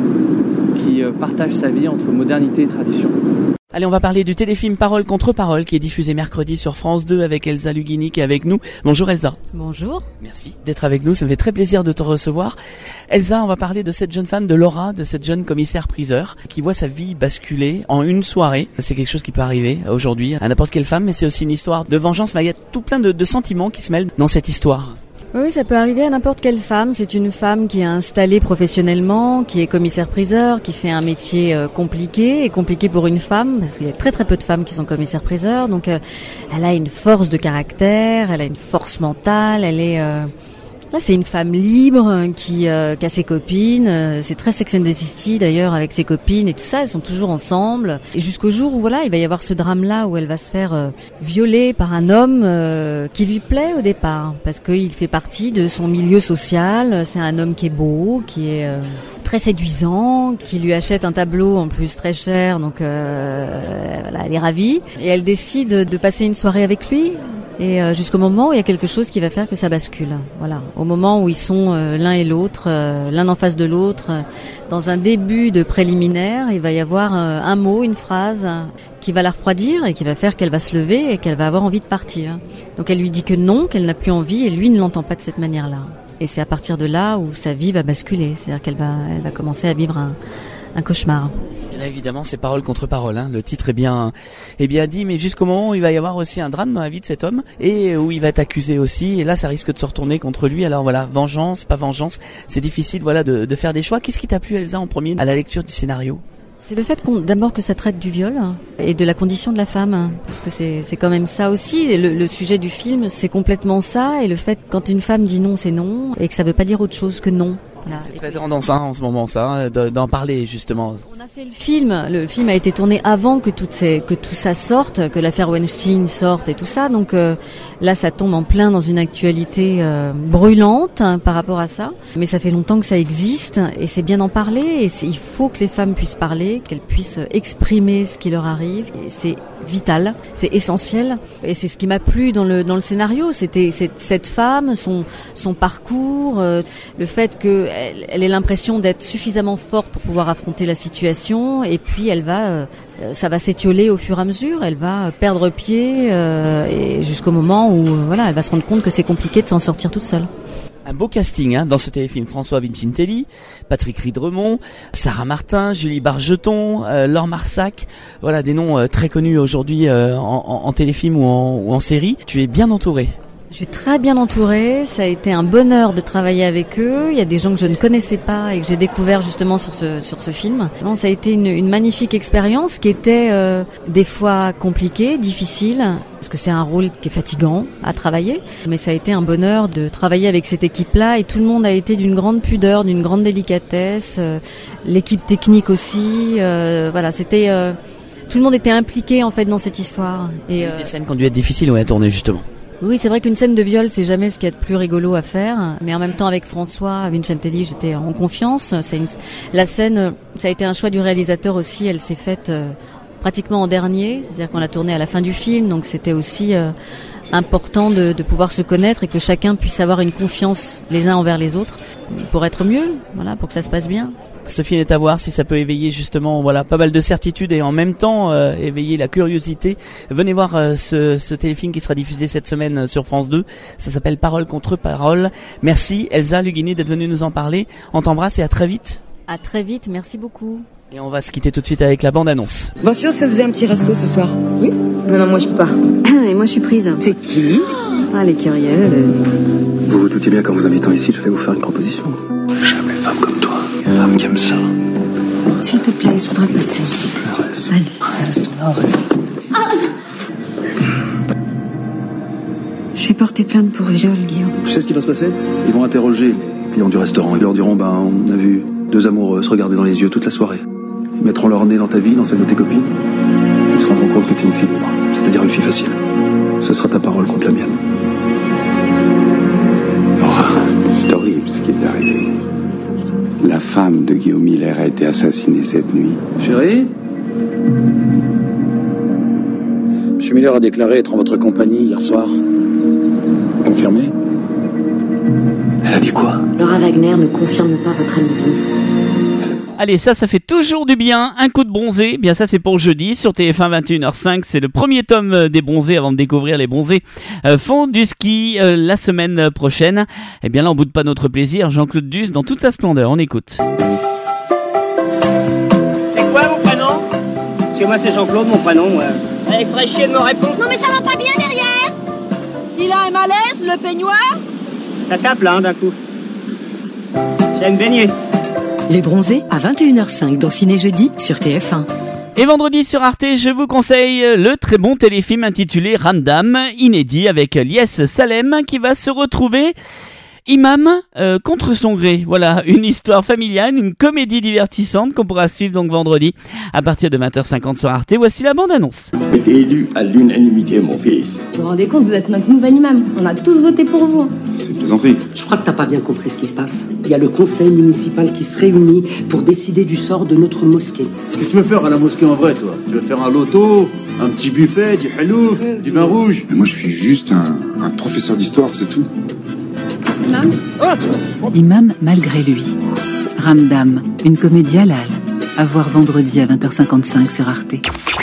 qui partage sa vie entre modernité et tradition. Allez, on va parler du téléfilm Parole contre Parole qui est diffusé mercredi sur France 2 avec Elsa Lugini qui est avec nous. Bonjour Elsa. Bonjour. Merci d'être avec nous, ça me fait très plaisir de te recevoir. Elsa, on va parler de cette jeune femme, de Laura, de cette jeune commissaire-priseur qui voit sa vie basculer en une soirée. C'est quelque chose qui peut arriver aujourd'hui à n'importe quelle femme, mais c'est aussi une histoire de vengeance. Il y a tout plein de sentiments qui se mêlent dans cette histoire. Oui, ça peut arriver à n'importe quelle femme. C'est une femme qui est installée professionnellement, qui est commissaire-priseur, qui fait un métier compliqué, et compliqué pour une femme, parce qu'il y a très très peu de femmes qui sont commissaires-priseurs. Donc elle a une force de caractère, elle a une force mentale, elle est... Là, c'est une femme libre qui a ses copines. C'est très Sex and the City d'ailleurs avec ses copines et tout ça. Elles sont toujours ensemble. Et jusqu'au jour où voilà, il va y avoir ce drame-là où elle va se faire violer par un homme qui lui plaît au départ parce qu'il fait partie de son milieu social. C'est un homme qui est beau, qui est très séduisant, qui lui achète un tableau en plus très cher. Donc voilà, elle est ravie et elle décide de passer une soirée avec lui. Et jusqu'au moment où il y a quelque chose qui va faire que ça bascule. Voilà, au moment où ils sont l'un et l'autre, l'un en face de l'autre, dans un début de préliminaire, il va y avoir un mot, une phrase qui va la refroidir et qui va faire qu'elle va se lever et qu'elle va avoir envie de partir. Donc elle lui dit que non, qu'elle n'a plus envie et lui ne l'entend pas de cette manière-là. Et c'est à partir de là où sa vie va basculer, c'est-à-dire qu'elle va commencer à vivre un cauchemar. Et là, évidemment, c'est Parole contre Parole. Hein. Le titre est bien dit, mais jusqu'au moment où il va y avoir aussi un drame dans la vie de cet homme et où il va être accusé aussi. Et là, ça risque de se retourner contre lui. Alors voilà, vengeance, pas vengeance. C'est difficile, voilà, de faire des choix. Qu'est-ce qui t'a plu, Elsa, en premier à la lecture du scénario ? C'est le fait d'abord que ça traite du viol et de la condition de la femme, parce que c'est quand même ça aussi. Le sujet du film, c'est complètement ça, et le fait quand une femme dit non, c'est non, et que ça veut pas dire autre chose que non. Voilà. C'est très tendance en ce moment, ça, d'en parler justement. On a fait le film a été tourné avant que tout ça sorte, que l'affaire Weinstein sorte et tout ça. Donc là, ça tombe en plein dans une actualité brûlante par rapport à ça. Mais ça fait longtemps que ça existe et c'est bien d'en parler. Et il faut que les femmes puissent parler, qu'elles puissent exprimer ce qui leur arrive. Et c'est vital, c'est essentiel. Et c'est ce qui m'a plu dans le scénario. C'était cette femme, son parcours, le fait que elle ait l'impression d'être suffisamment forte pour pouvoir affronter la situation, et puis ça va s'étioler au fur et à mesure, elle va perdre pied et jusqu'au moment où voilà, elle va se rendre compte que c'est compliqué de s'en sortir toute seule. Un beau casting dans ce téléfilm. François Vincentelli, Patrick Ridremont, Sarah Martin, Julie Bargeton, Laure Marsac. Voilà, des noms très connus aujourd'hui en téléfilm ou en série. Tu es bien entouré. Je suis très bien entourée, ça a été un bonheur de travailler avec eux. Il y a des gens que je ne connaissais pas et que j'ai découvert justement sur ce film. Non, ça a été une magnifique expérience qui était des fois compliquée, difficile, parce que c'est un rôle qui est fatigant à travailler. Mais ça a été un bonheur de travailler avec cette équipe-là et tout le monde a été d'une grande pudeur, d'une grande délicatesse. L'équipe technique aussi, voilà, c'était... tout le monde était impliqué en fait dans cette histoire. Et des scènes qui ont dû être difficiles à tourner justement. Oui, c'est vrai qu'une scène de viol, c'est jamais ce qu'il y a de plus rigolo à faire. Mais en même temps, avec François Vincentelli, j'étais en confiance. La scène, ça a été un choix du réalisateur aussi. Elle s'est faite pratiquement en dernier. C'est-à-dire qu'on l'a tournée à la fin du film. Donc c'était aussi important de pouvoir se connaître et que chacun puisse avoir une confiance les uns envers les autres pour être mieux, voilà, pour que ça se passe bien. Ce film est à voir si ça peut éveiller justement voilà pas mal de certitudes et en même temps éveiller la curiosité. Venez voir ce téléfilm qui sera diffusé cette semaine sur France 2. Ça s'appelle Parole contre Parole. Merci Elsa Lugini d'être venue nous en parler. On t'embrasse et à très vite. À très vite, merci beaucoup. Et on va se quitter tout de suite avec la bande-annonce. Bon, si on se faisait un petit resto ce soir. Oui. Non, moi je peux pas. Et moi je suis prise. C'est qui? Ah, les curieuse. Vous vous doutiez bien qu'en vous invitant ici, j'allais vous faire une proposition. J'aime les femmes comme toi. Les femmes qui aiment ça. S'il te plaît, je voudrais passer. Reste. Allez. Reste, on a reste. J'ai porté plainte pour viol, Guillaume. Tu sais ce qui va se passer? Ils vont interroger les clients du restaurant. Ils leur diront, on a vu 2 amoureux se regarder dans les yeux toute la soirée. Ils mettront leur nez dans ta vie, dans celle de tes copines. Ils se rendront compte que tu es une fille libre. C'est-à-dire une fille facile. Ce sera ta parole contre la mienne. C'est horrible ce qui est arrivé. La femme de Guillaume Miller a été assassinée cette nuit. Chérie? Monsieur Miller a déclaré être en votre compagnie hier soir. Confirmé? Elle Elle a dit quoi? Laura Wagner ne confirme pas votre alibi. Allez, ça fait toujours du bien. Un coup de bronzé, bien ça c'est pour jeudi sur TF1 21h05. C'est le premier tome des bronzés avant de découvrir les bronzés font du ski la semaine prochaine. Et bien là on boude pas notre plaisir. Jean-Claude Duss dans toute sa splendeur, on écoute. C'est quoi mon prénom? Parce que moi c'est Jean-Claude mon prénom, moi. Allez, ferait chier de me répondre. Non mais ça va pas bien derrière. Il a un malaise, le peignoir. Ça tape là d'un coup. J'aime baigner. Les bronzés à 21h05 dans Ciné Jeudi sur TF1. Et vendredi sur Arte, je vous conseille le très bon téléfilm intitulé Ramdam, inédit avec Lies Salem qui va se retrouver imam contre son gré. Voilà, une histoire familiale, une comédie divertissante qu'on pourra suivre donc vendredi à partir de 20h50 sur Arte. Voici la bande-annonce. J'ai été élu à l'unanimité, mon fils. Vous vous rendez compte, vous êtes notre nouvel imam. On a tous voté pour vous. C'est une plaisanterie. Je crois que t'as pas bien compris ce qui se passe. Il y a le conseil municipal qui se réunit pour décider du sort de notre mosquée. Qu'est-ce que tu veux faire à la mosquée en vrai, toi? Tu veux faire un loto, un petit buffet, du halouf, du vin rouge? Mais moi, je suis juste un professeur d'histoire, c'est tout. Imam Imam malgré lui. Ramdam, une comédie halal. À voir vendredi à 20h55 sur Arte.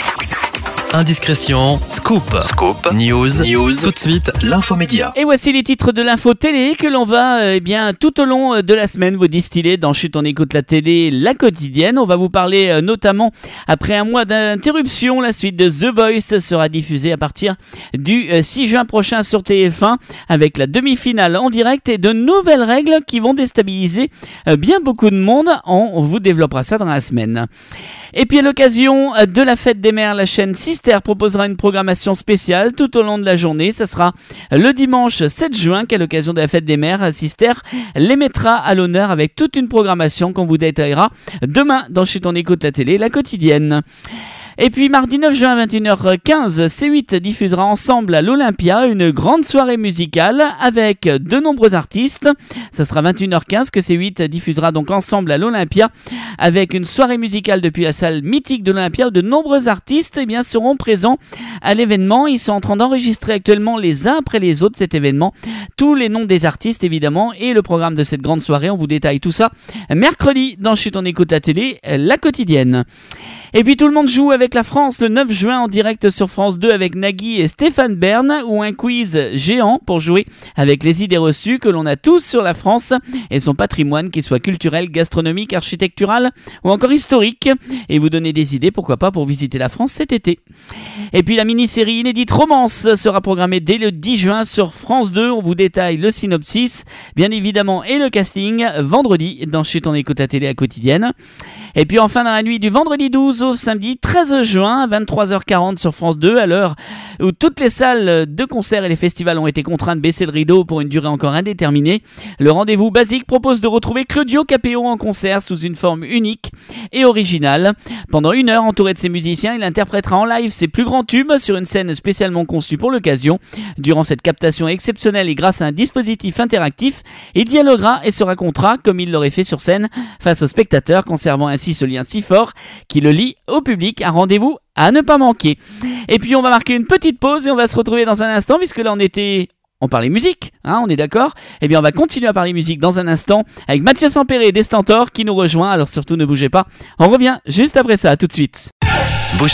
Indiscrétion, scoop, news, tout de suite, l'infomédia. Et voici les titres de l'info télé que l'on va tout au long de la semaine vous distiller dans Chut, on écoute la télé, la quotidienne. On va vous parler notamment, après un mois d'interruption, la suite de The Voice sera diffusée à partir du 6 juin prochain sur TF1 avec la demi-finale en direct et de nouvelles règles qui vont déstabiliser bien beaucoup de monde. On vous développera ça dans la semaine. Et puis à l'occasion de la fête des mères, la chaîne Sister proposera une programmation spéciale tout au long de la journée. Ça sera le dimanche 7 juin qu'à l'occasion de la fête des mères, Sister les mettra à l'honneur avec toute une programmation qu'on vous détaillera demain dans Chut, on écoute la télé, la quotidienne. Et puis mardi 9 juin à 21h15, C8 diffusera ensemble à l'Olympia une grande soirée musicale avec de nombreux artistes. Ça sera 21h15 que C8 diffusera donc ensemble à l'Olympia avec une soirée musicale depuis la salle mythique de l'Olympia où de nombreux artistes seront présents à l'événement. Ils sont en train d'enregistrer actuellement les uns après les autres cet événement. Tous les noms des artistes évidemment et le programme de cette grande soirée. On vous détaille tout ça mercredi dans Chut, on écoute la télé, la quotidienne. Et puis tout le monde joue avec la France le 9 juin en direct sur France 2 avec Nagui et Stéphane Bern ou un quiz géant pour jouer avec les idées reçues que l'on a tous sur la France et son patrimoine, qu'il soit culturel, gastronomique, architectural ou encore historique, et vous donner des idées pourquoi pas pour visiter la France cet été. Et puis la mini-série inédite Romance sera programmée dès le 10 juin sur France 2. On vous détaille le synopsis bien évidemment et le casting vendredi dans Chut, on écoute la télé à quotidienne. Et puis enfin dans la nuit du vendredi 12 au samedi 13 juin à 23h40 sur France 2, à l'heure où toutes les salles de concert et les festivals ont été contraints de baisser le rideau pour une durée encore indéterminée, le rendez-vous basique propose de retrouver Claudio Capéo en concert sous une forme unique et originale. Pendant 1 heure, entouré de ses musiciens, il interprétera en live ses plus grands tubes sur une scène spécialement conçue pour l'occasion. Durant cette captation exceptionnelle et grâce à un dispositif interactif, il dialoguera et se racontera comme il l'aurait fait sur scène face aux spectateurs, conservant ainsi ce lien si fort qui le lie au public. Un rendez-vous à ne pas manquer. Et puis on va marquer une petite pause et on va se retrouver dans un instant, puisque là on parlait musique, on est d'accord? Eh bien on va continuer à parler musique dans un instant avec Mathieu Sampéré des Stentors qui nous rejoint, alors surtout ne bougez pas, on revient juste après ça, à tout de suite. Bouge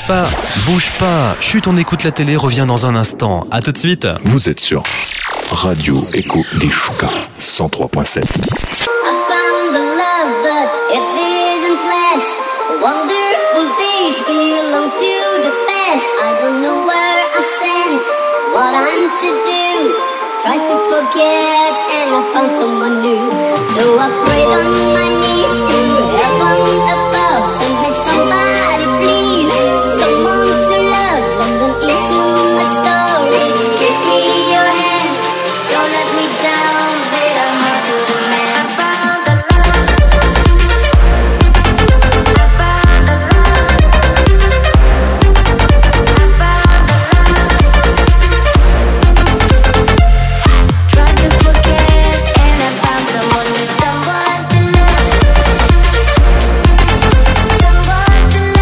pas, Chut, on écoute la télé, revient dans un instant, à tout de suite. Vous êtes sur Radio Écho des Choucas 103.7. Wonderful days belong to the past. I don't know where I stand, what I'm to do. Try to forget and I found someone new. So I prayed on my knees to heaven above. Send me somebody please, someone to love. Let them into my story. Give me your hand, don't let me down. Lay a heart to the man. I found the someone to love, someone to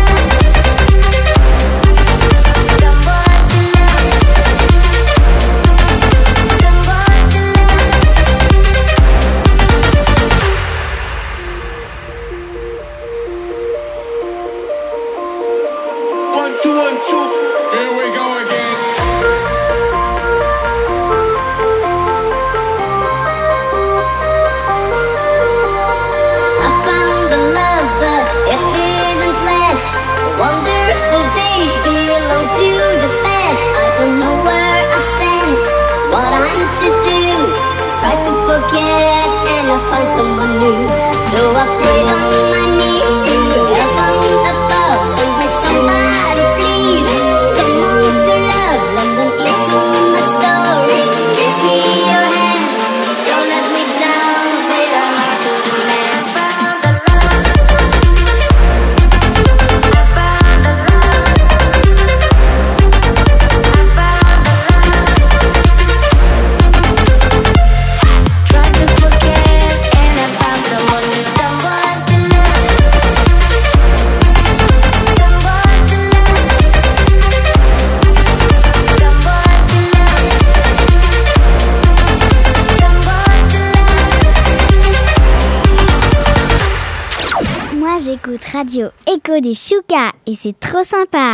Radio Echo des Choucas et c'est trop sympa.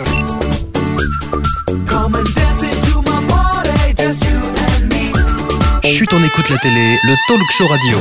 Chut, on écoute la télé, le talk show radio.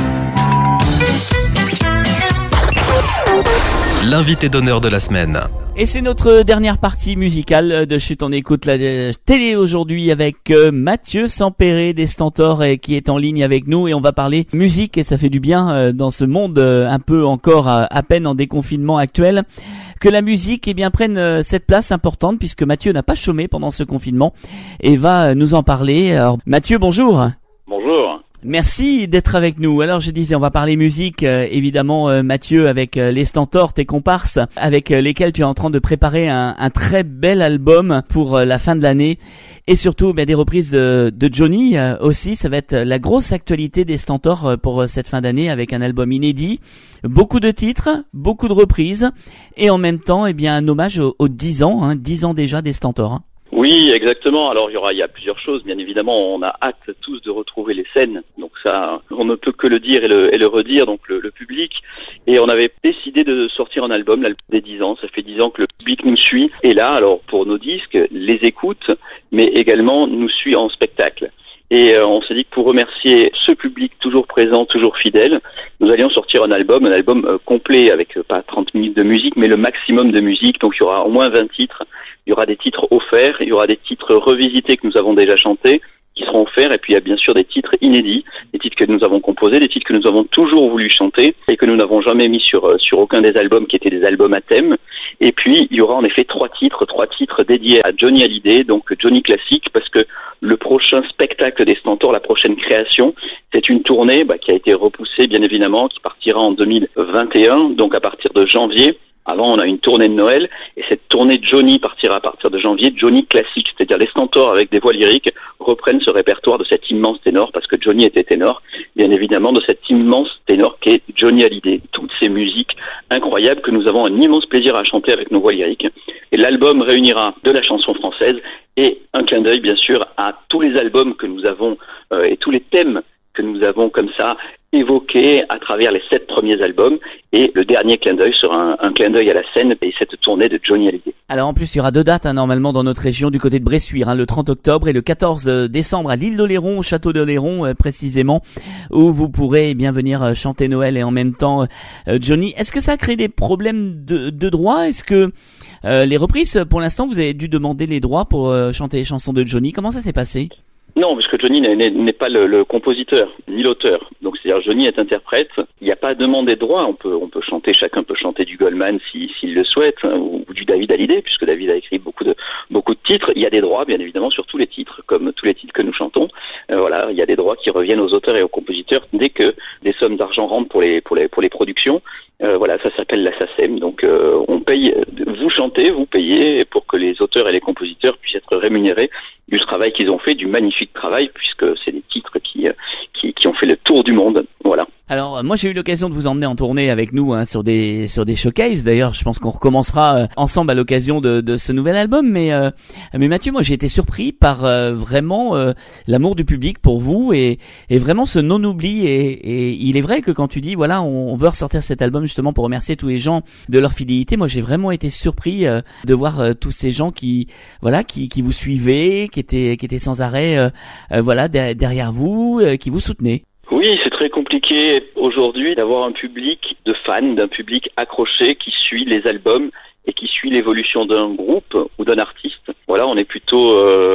L'invité d'honneur de la semaine. Et c'est notre dernière partie musicale de Chut, on écoute la télé aujourd'hui avec Mathieu Sampéré des Stentors qui est en ligne avec nous et on va parler musique et ça fait du bien dans ce monde un peu encore à peine en déconfinement actuel que la musique prenne cette place importante puisque Mathieu n'a pas chômé pendant ce confinement et va nous en parler. Alors Mathieu, bonjour. Bonjour. Merci d'être avec nous. Alors je disais, on va parler musique, évidemment Mathieu, avec les Stentors, tes comparses, avec lesquels tu es en train de préparer un très bel album pour la fin de l'année. Et surtout des reprises de Johnny aussi, ça va être la grosse actualité des Stentors pour cette fin d'année avec un album inédit. Beaucoup de titres, beaucoup de reprises et en même temps un hommage aux 10 ans, 10 ans déjà des Stentors. Oui, exactement. Alors il y a plusieurs choses. Bien évidemment, on a hâte tous de retrouver les scènes. Donc ça, on ne peut que le dire et le redire. Donc le public. Et on avait décidé de sortir un album, l'album des 10 ans. Ça fait 10 ans que le public nous suit. Et là, alors pour nos disques, les écoute, mais également nous suit en spectacle. Et on s'est dit que pour remercier ce public toujours présent, toujours fidèle, nous allions sortir un album complet avec pas 30 minutes de musique, mais le maximum de musique. Donc il y aura au moins 20 titres. Il y aura des titres offerts, il y aura des titres revisités que nous avons déjà chantés, qui seront offerts, et puis il y a bien sûr des titres inédits, des titres que nous avons composés, des titres que nous avons toujours voulu chanter, et que nous n'avons jamais mis sur aucun des albums qui étaient des albums à thème. Et puis il y aura en effet trois titres dédiés à Johnny Hallyday, donc Johnny classique, parce que le prochain spectacle des Stentors, la prochaine création, c'est une tournée qui a été repoussée bien évidemment, qui partira en 2021, donc à partir de janvier. Avant, on a une tournée de Noël, et cette tournée Johnny partira à partir de janvier, Johnny classique, c'est-à-dire les Stentors avec des voix lyriques reprennent ce répertoire de cet immense ténor, parce que Johnny était ténor, bien évidemment, de cet immense ténor qu'est Johnny Hallyday. Toutes ces musiques incroyables que nous avons un immense plaisir à chanter avec nos voix lyriques. Et l'album réunira de la chanson française et un clin d'œil, bien sûr, à tous les albums que nous avons et tous les thèmes que nous avons comme ça évoqué à travers les 7 premiers albums, et le dernier clin d'œil sera un clin d'œil à la scène et cette tournée de Johnny Hallyday. Alors en plus il y aura 2 dates normalement dans notre région du côté de Bressuire, le 30 octobre et le 14 décembre à l'île d'Oléron, au château d'Oléron précisément, où vous pourrez venir chanter Noël et en même temps Johnny. Est-ce que ça a créé des problèmes de droit? Est-ce que les reprises, pour l'instant vous avez dû demander les droits pour chanter les chansons de Johnny? Comment ça s'est passé? Non, parce que Johnny n'est pas le compositeur, ni l'auteur. Donc, c'est-à-dire, Johnny est interprète. Il n'y a pas à demander de droit. On peut chanter, chacun peut chanter du Goldman s'il le souhaite, ou du David Hallyday, puisque David a écrit beaucoup de titres. Il y a des droits, bien évidemment, sur tous les titres, comme tous les titres que nous chantons. Il y a des droits qui reviennent aux auteurs et aux compositeurs dès que des sommes d'argent rentrent pour les productions. Ça s'appelle la SACEM. Donc, on paye, vous chantez, vous payez pour que les auteurs et les compositeurs puissent être rémunérés du travail qu'ils ont fait, du magnifique travail, puisque c'est des titres qui ont fait le tour du monde. Voilà. Alors moi j'ai eu l'occasion de vous emmener en tournée avec nous sur des showcases. D'ailleurs je pense qu'on recommencera ensemble à l'occasion de ce nouvel album. Mais Mathieu, moi j'ai été surpris par vraiment l'amour du public pour vous et vraiment ce non-oubli. Et il est vrai que quand tu dis on veut ressortir cet album justement pour remercier tous les gens de leur fidélité, moi j'ai vraiment été surpris de voir tous ces gens qui vous suivaient, qui étaient sans arrêt derrière vous, qui vous soutenaient. Oui, c'est très compliqué aujourd'hui d'avoir un public de fans, d'un public accroché qui suit les albums et qui suit l'évolution d'un groupe ou d'un artiste. On est plutôt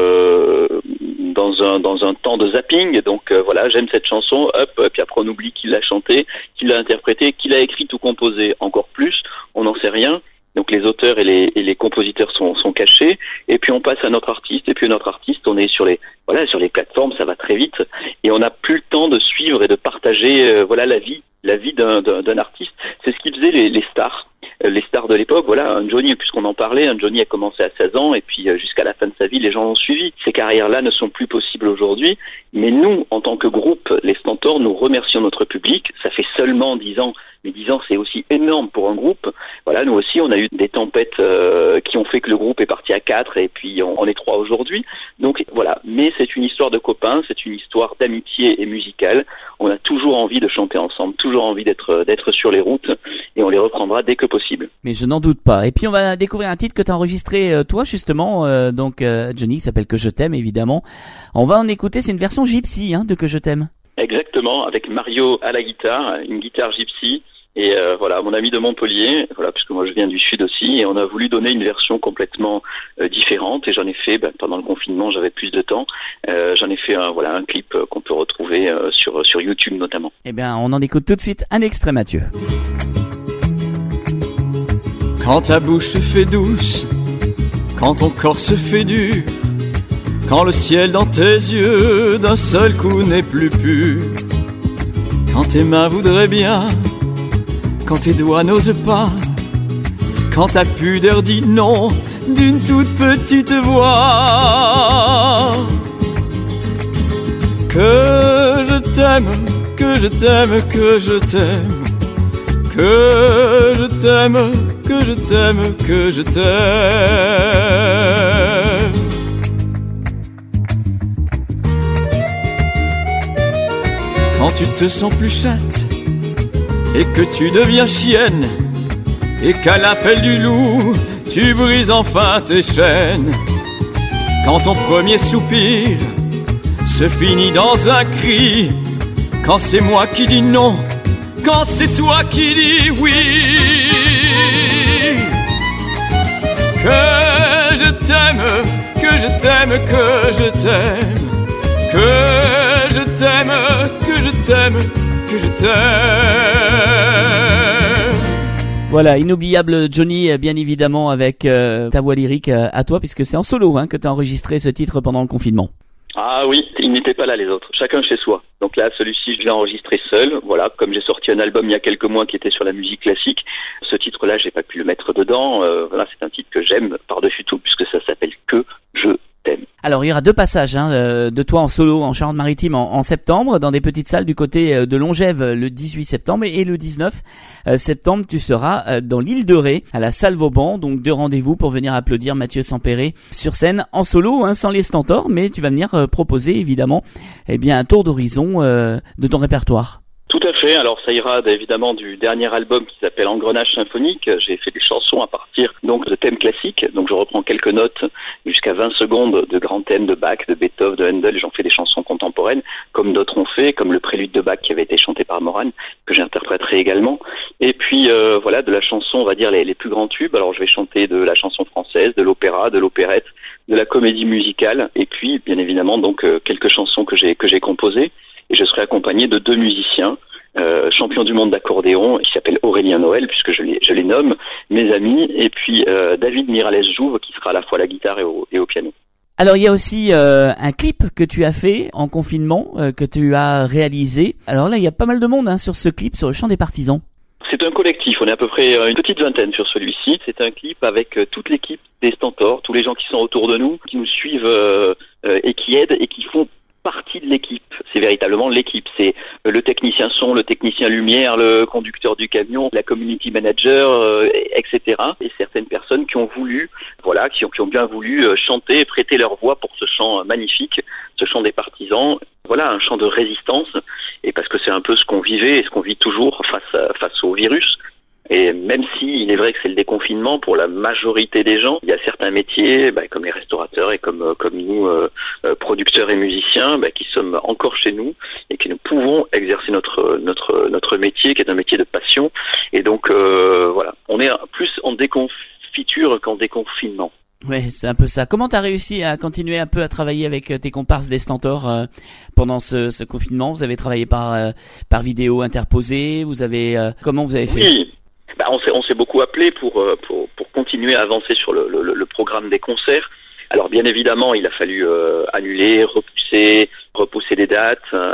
dans un temps de zapping. Donc j'aime cette chanson, puis après on oublie qui l'a chantée, qui l'a interprétée, qui l'a écrite ou composée. Encore plus, on n'en sait rien. Donc les auteurs et les compositeurs sont cachés, et puis on passe à notre artiste, et puis notre artiste, on est sur les plateformes, ça va très vite, et on n'a plus le temps de suivre et de partager la vie d'un artiste. C'est ce qui faisait les stars de l'époque. Un Johnny, puisqu'on en parlait, un Johnny a commencé à 16 ans, et puis jusqu'à la fin de sa vie, les gens l'ont suivi. Ces carrières-là ne sont plus possibles aujourd'hui, mais nous, en tant que groupe, les Stentors, nous remercions notre public. Ça fait seulement 10 ans, mais 10 ans c'est aussi énorme pour un groupe. Voilà, nous aussi on a eu des tempêtes qui ont fait que le groupe est parti à 4 et puis on est 3 aujourd'hui. Donc voilà, mais c'est une histoire de copains, c'est une histoire d'amitié et musicale. On a toujours envie de chanter ensemble, toujours envie d'être sur les routes et on les reprendra dès que possible. Mais je n'en doute pas. Et puis on va découvrir un titre que tu as enregistré toi justement, Johnny, qui s'appelle Que je t'aime évidemment. On va en écouter, c'est une version gypsy de Que je t'aime. Exactement, avec Mario à la guitare, une guitare gypsy. Et voilà, mon ami de Montpellier, voilà, puisque moi je viens du sud aussi, et on a voulu donner une version complètement différente. Et j'en ai fait, pendant le confinement, j'avais plus de temps. J'en ai fait un clip qu'on peut retrouver sur YouTube notamment. Eh bien, on en écoute tout de suite un extrait, Mathieu. Quand ta bouche se fait douce, quand ton corps se fait dur, quand le ciel dans tes yeux d'un seul coup n'est plus pur, quand tes mains voudraient bien, quand tes doigts n'osent pas, quand ta pudeur dit non d'une toute petite voix. Que je t'aime, que je t'aime, que je t'aime, que je t'aime, que je t'aime, que je t'aime. Quand tu te sens plus chatte et que tu deviens chienne, et qu'à l'appel du loup, tu brises enfin tes chaînes. Quand ton premier soupir se finit dans un cri, quand c'est moi qui dis non, quand c'est toi qui dis oui. Que je t'aime, que je t'aime, que je t'aime, que je t'aime, que je t'aime, que je t'aime. Voilà, inoubliable Johnny, bien évidemment, avec ta voix lyrique à toi, puisque c'est en solo que tu as enregistré ce titre pendant le confinement. Ah oui, ils n'étaient pas là les autres, chacun chez soi. Donc là, celui-ci, je l'ai enregistré seul. Voilà, comme j'ai sorti un album il y a quelques mois qui était sur la musique classique, ce titre-là, j'ai pas pu le mettre dedans. Voilà, c'est un titre que j'aime par-dessus tout, puisque ça s'appelle Que je t'aime. Alors, il y aura 2 passages de toi en solo en Charente-Maritime en septembre, dans des petites salles du côté de Longève le 18 septembre et le 19 septembre, tu seras dans l'île de Ré, à la salle Vauban. Donc 2 rendez-vous pour venir applaudir Mathieu Sempéré sur scène en solo, sans les Stentors, mais tu vas venir proposer évidemment un tour d'horizon de ton répertoire. Tout à fait. Alors ça ira évidemment du dernier album qui s'appelle Engrenage symphonique. J'ai fait des chansons à partir donc de thèmes classiques. Donc je reprends quelques notes jusqu'à 20 secondes de grands thèmes de Bach, de Beethoven, de Handel. J'en fais des chansons contemporaines comme d'autres ont fait, comme le prélude de Bach qui avait été chanté par Morane, que j'interpréterai également. Et puis voilà, de la chanson, on va dire les plus grands tubes. Alors je vais chanter de la chanson française, de l'opéra, de l'opérette, de la comédie musicale, et puis bien évidemment donc quelques chansons que j'ai composées. Et je serai accompagné de 2 musiciens, champions du monde d'accordéon, qui s'appellent Aurélien Noël, puisque je les nomme, mes amis, et puis David Miralles-Jouve, qui sera à la fois à la guitare et au piano. Alors il y a aussi un clip que tu as fait en confinement, que tu as réalisé. Alors là, il y a pas mal de monde sur ce clip, sur le Chant des Partisans. C'est un collectif, on est à peu près une petite vingtaine sur celui-ci. C'est un clip avec toute l'équipe des Stentors, tous les gens qui sont autour de nous, qui nous suivent et qui aident et qui font partie de l'équipe. C'est véritablement l'équipe. C'est le technicien son, le technicien lumière, le conducteur du camion, la community manager, etc. Et certaines personnes qui ont voulu, qui ont bien voulu chanter et prêter leur voix pour ce chant magnifique, ce chant des partisans. Voilà, un chant de résistance. Et parce que c'est un peu ce qu'on vivait et ce qu'on vit toujours face au virus. Et même si il est vrai que c'est le déconfinement pour la majorité des gens, il y a certains métiers, comme les restaurateurs et comme nous, producteurs et musiciens, qui sommes encore chez nous et qui nous pouvons exercer notre métier, qui est un métier de passion. Et donc voilà, on est plus en déconfiture qu'en déconfinement. Ouais, c'est un peu ça. Comment t'as réussi à continuer un peu à travailler avec tes comparses des Stentors pendant ce confinement? Vous avez travaillé par vidéo interposée. Comment vous avez fait? Oui. On s'est beaucoup appelé pour continuer à avancer sur le programme des concerts. Alors bien évidemment, il a fallu annuler, repousser des dates,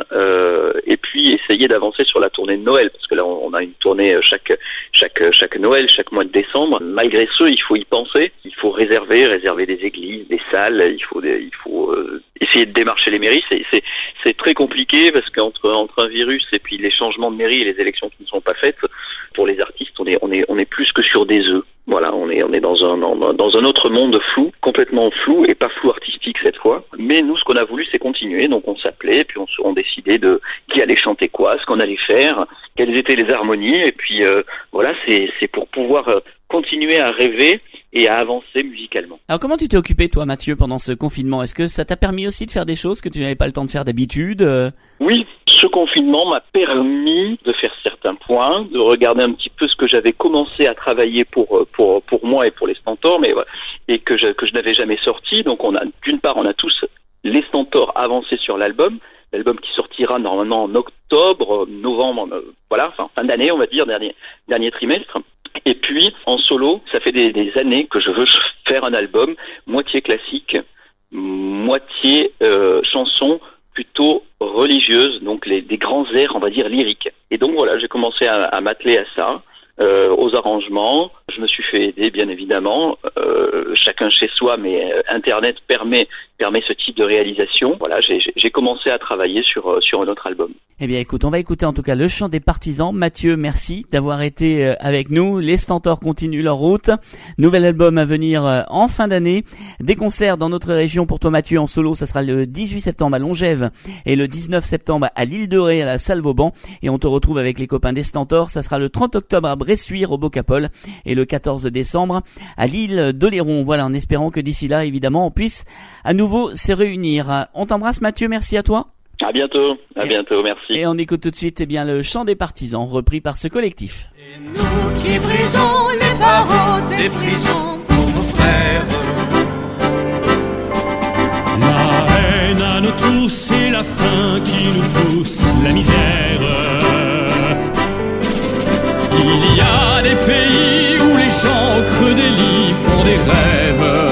et puis essayer d'avancer sur la tournée de Noël, parce que là on a une tournée chaque Noël, chaque mois de décembre. Malgré ce, il faut y penser, il faut réserver des églises, des salles, il faut essayer de démarcher les mairies. C'est très compliqué parce qu'entre un virus et puis les changements de mairie et les élections qui ne sont pas faites, pour les artistes, on est plus que sur des œufs. Voilà, on est dans un autre monde flou, complètement flou et pas flou artistique cette fois. Mais nous, ce qu'on a voulu, c'est continuer. Donc on s'appelait, puis on décidait de qui allait chanter quoi, ce qu'on allait faire, quelles étaient les harmonies. Et puis voilà, c'est pour pouvoir continuer à rêver et à avancer musicalement. Alors comment tu t'es occupé toi, Mathieu, pendant ce confinement? Est-ce que ça t'a permis aussi de faire des choses que tu n'avais pas le temps de faire d'habitude? Oui, ce confinement m'a permis de faire certains points, de regarder un petit peu ce que j'avais commencé à travailler pour moi et pour les Stentors, et que je n'avais jamais sorti. Donc d'une part, on a tous les Stentors avancés sur l'album qui sortira normalement en octobre, novembre, fin d'année, on va dire, dernier trimestre. Et puis, en solo, ça fait des années que je veux faire un album moitié classique, moitié chanson plutôt religieuse, donc des grands airs, on va dire, lyriques. Et donc voilà, j'ai commencé à m'atteler à ça, aux arrangements. Je me suis fait aider, bien évidemment, chacun chez soi, mais Internet permet ce type de réalisation. Voilà, j'ai commencé à travailler sur un autre album. Eh bien écoute, on va écouter en tout cas le chant des partisans. Mathieu, merci d'avoir été avec nous. Les Stentors continuent leur route. Nouvel album à venir en fin d'année. Des concerts dans notre région pour toi, Mathieu, en solo. Ça sera le 18 septembre à Longève et le 19 septembre à l'île de Ré à la salle Vauban. Et on te retrouve avec les copains des Stentors. Ça sera le 30 octobre à Bressuire au Bocapol et le 14 décembre à l'île d'Oléron. Voilà, en espérant que d'ici là, évidemment, on puisse à nouveau se réunir. On t'embrasse, Mathieu. Merci à toi. À bientôt, merci. Et on écoute tout de suite le chant des partisans repris par ce collectif. Et nous qui brisons les barreaux des prisons pour nos frères. La haine à nos trousses, c'est la faim qui nous pousse, la misère. Il y a des pays où les gens au creux des lits font des rêves.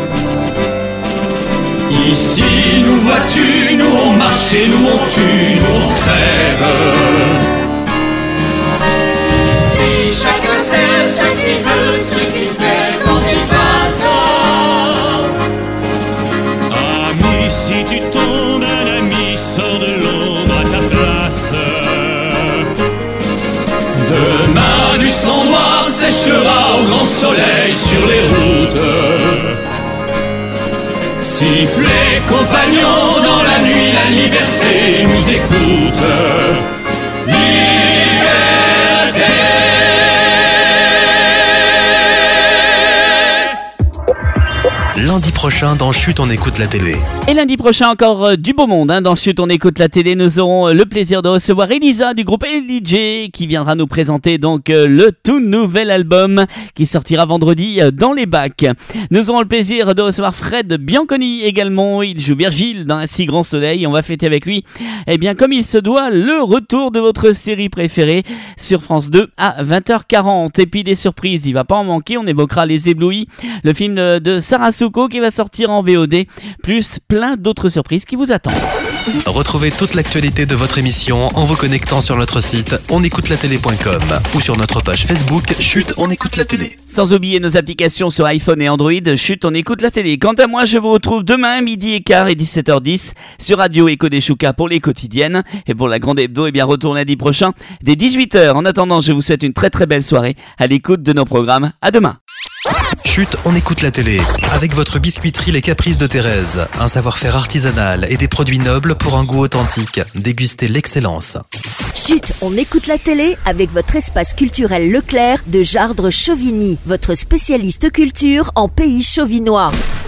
Ici, nous vois-tu, nous on marche et nous on tue, nous on crève. Ici, chacun sait ce qu'il veut, ce qu'il fait quand il passe. Ami, si tu tombes, un ami sort de l'ombre à ta place. Demain, du sang noir séchera au grand soleil sur les routes. Sifflez, compagnons, dans la nuit, la liberté nous écoute. Liberté. Lundi prochain, dans Chut, on écoute la télé. Et lundi prochain, encore du beau monde. Dans Chut, on écoute la télé. Nous aurons le plaisir de recevoir Elisa du groupe LDJ qui viendra nous présenter donc le tout nouvel album qui sortira vendredi dans les bacs. Nous aurons le plaisir de recevoir Fred Bianconi également. Il joue Virgile dans Un si grand soleil. On va fêter avec lui, comme il se doit, le retour de votre série préférée sur France 2 à 20h40. Et puis des surprises, il va pas en manquer. On évoquera Les Éblouis, le film de Sarah Souko qui va sortir en VOD, plus plein d'autres surprises qui vous attendent. Retrouvez toute l'actualité de votre émission en vous connectant sur notre site onécoutelatélé.com ou sur notre page Facebook Chut, on écoute la télé. Sans oublier nos applications sur iPhone et Android, Chut, on écoute la télé. Quant à moi, je vous retrouve demain, 12h15 et 17h10 sur Radio Éco des Choucas pour les quotidiennes. Et pour la grande hebdo, retour lundi prochain dès 18h. En attendant, je vous souhaite une très très belle soirée à l'écoute de nos programmes. À demain. Chut, on écoute la télé. Avec votre biscuiterie Les Caprices de Thérèse. Un savoir-faire artisanal et des produits nobles pour un goût authentique. Dégustez l'excellence. Chut, on écoute la télé avec votre espace culturel Leclerc de Jardres-Chauvigny. Votre spécialiste culture en pays chauvinois.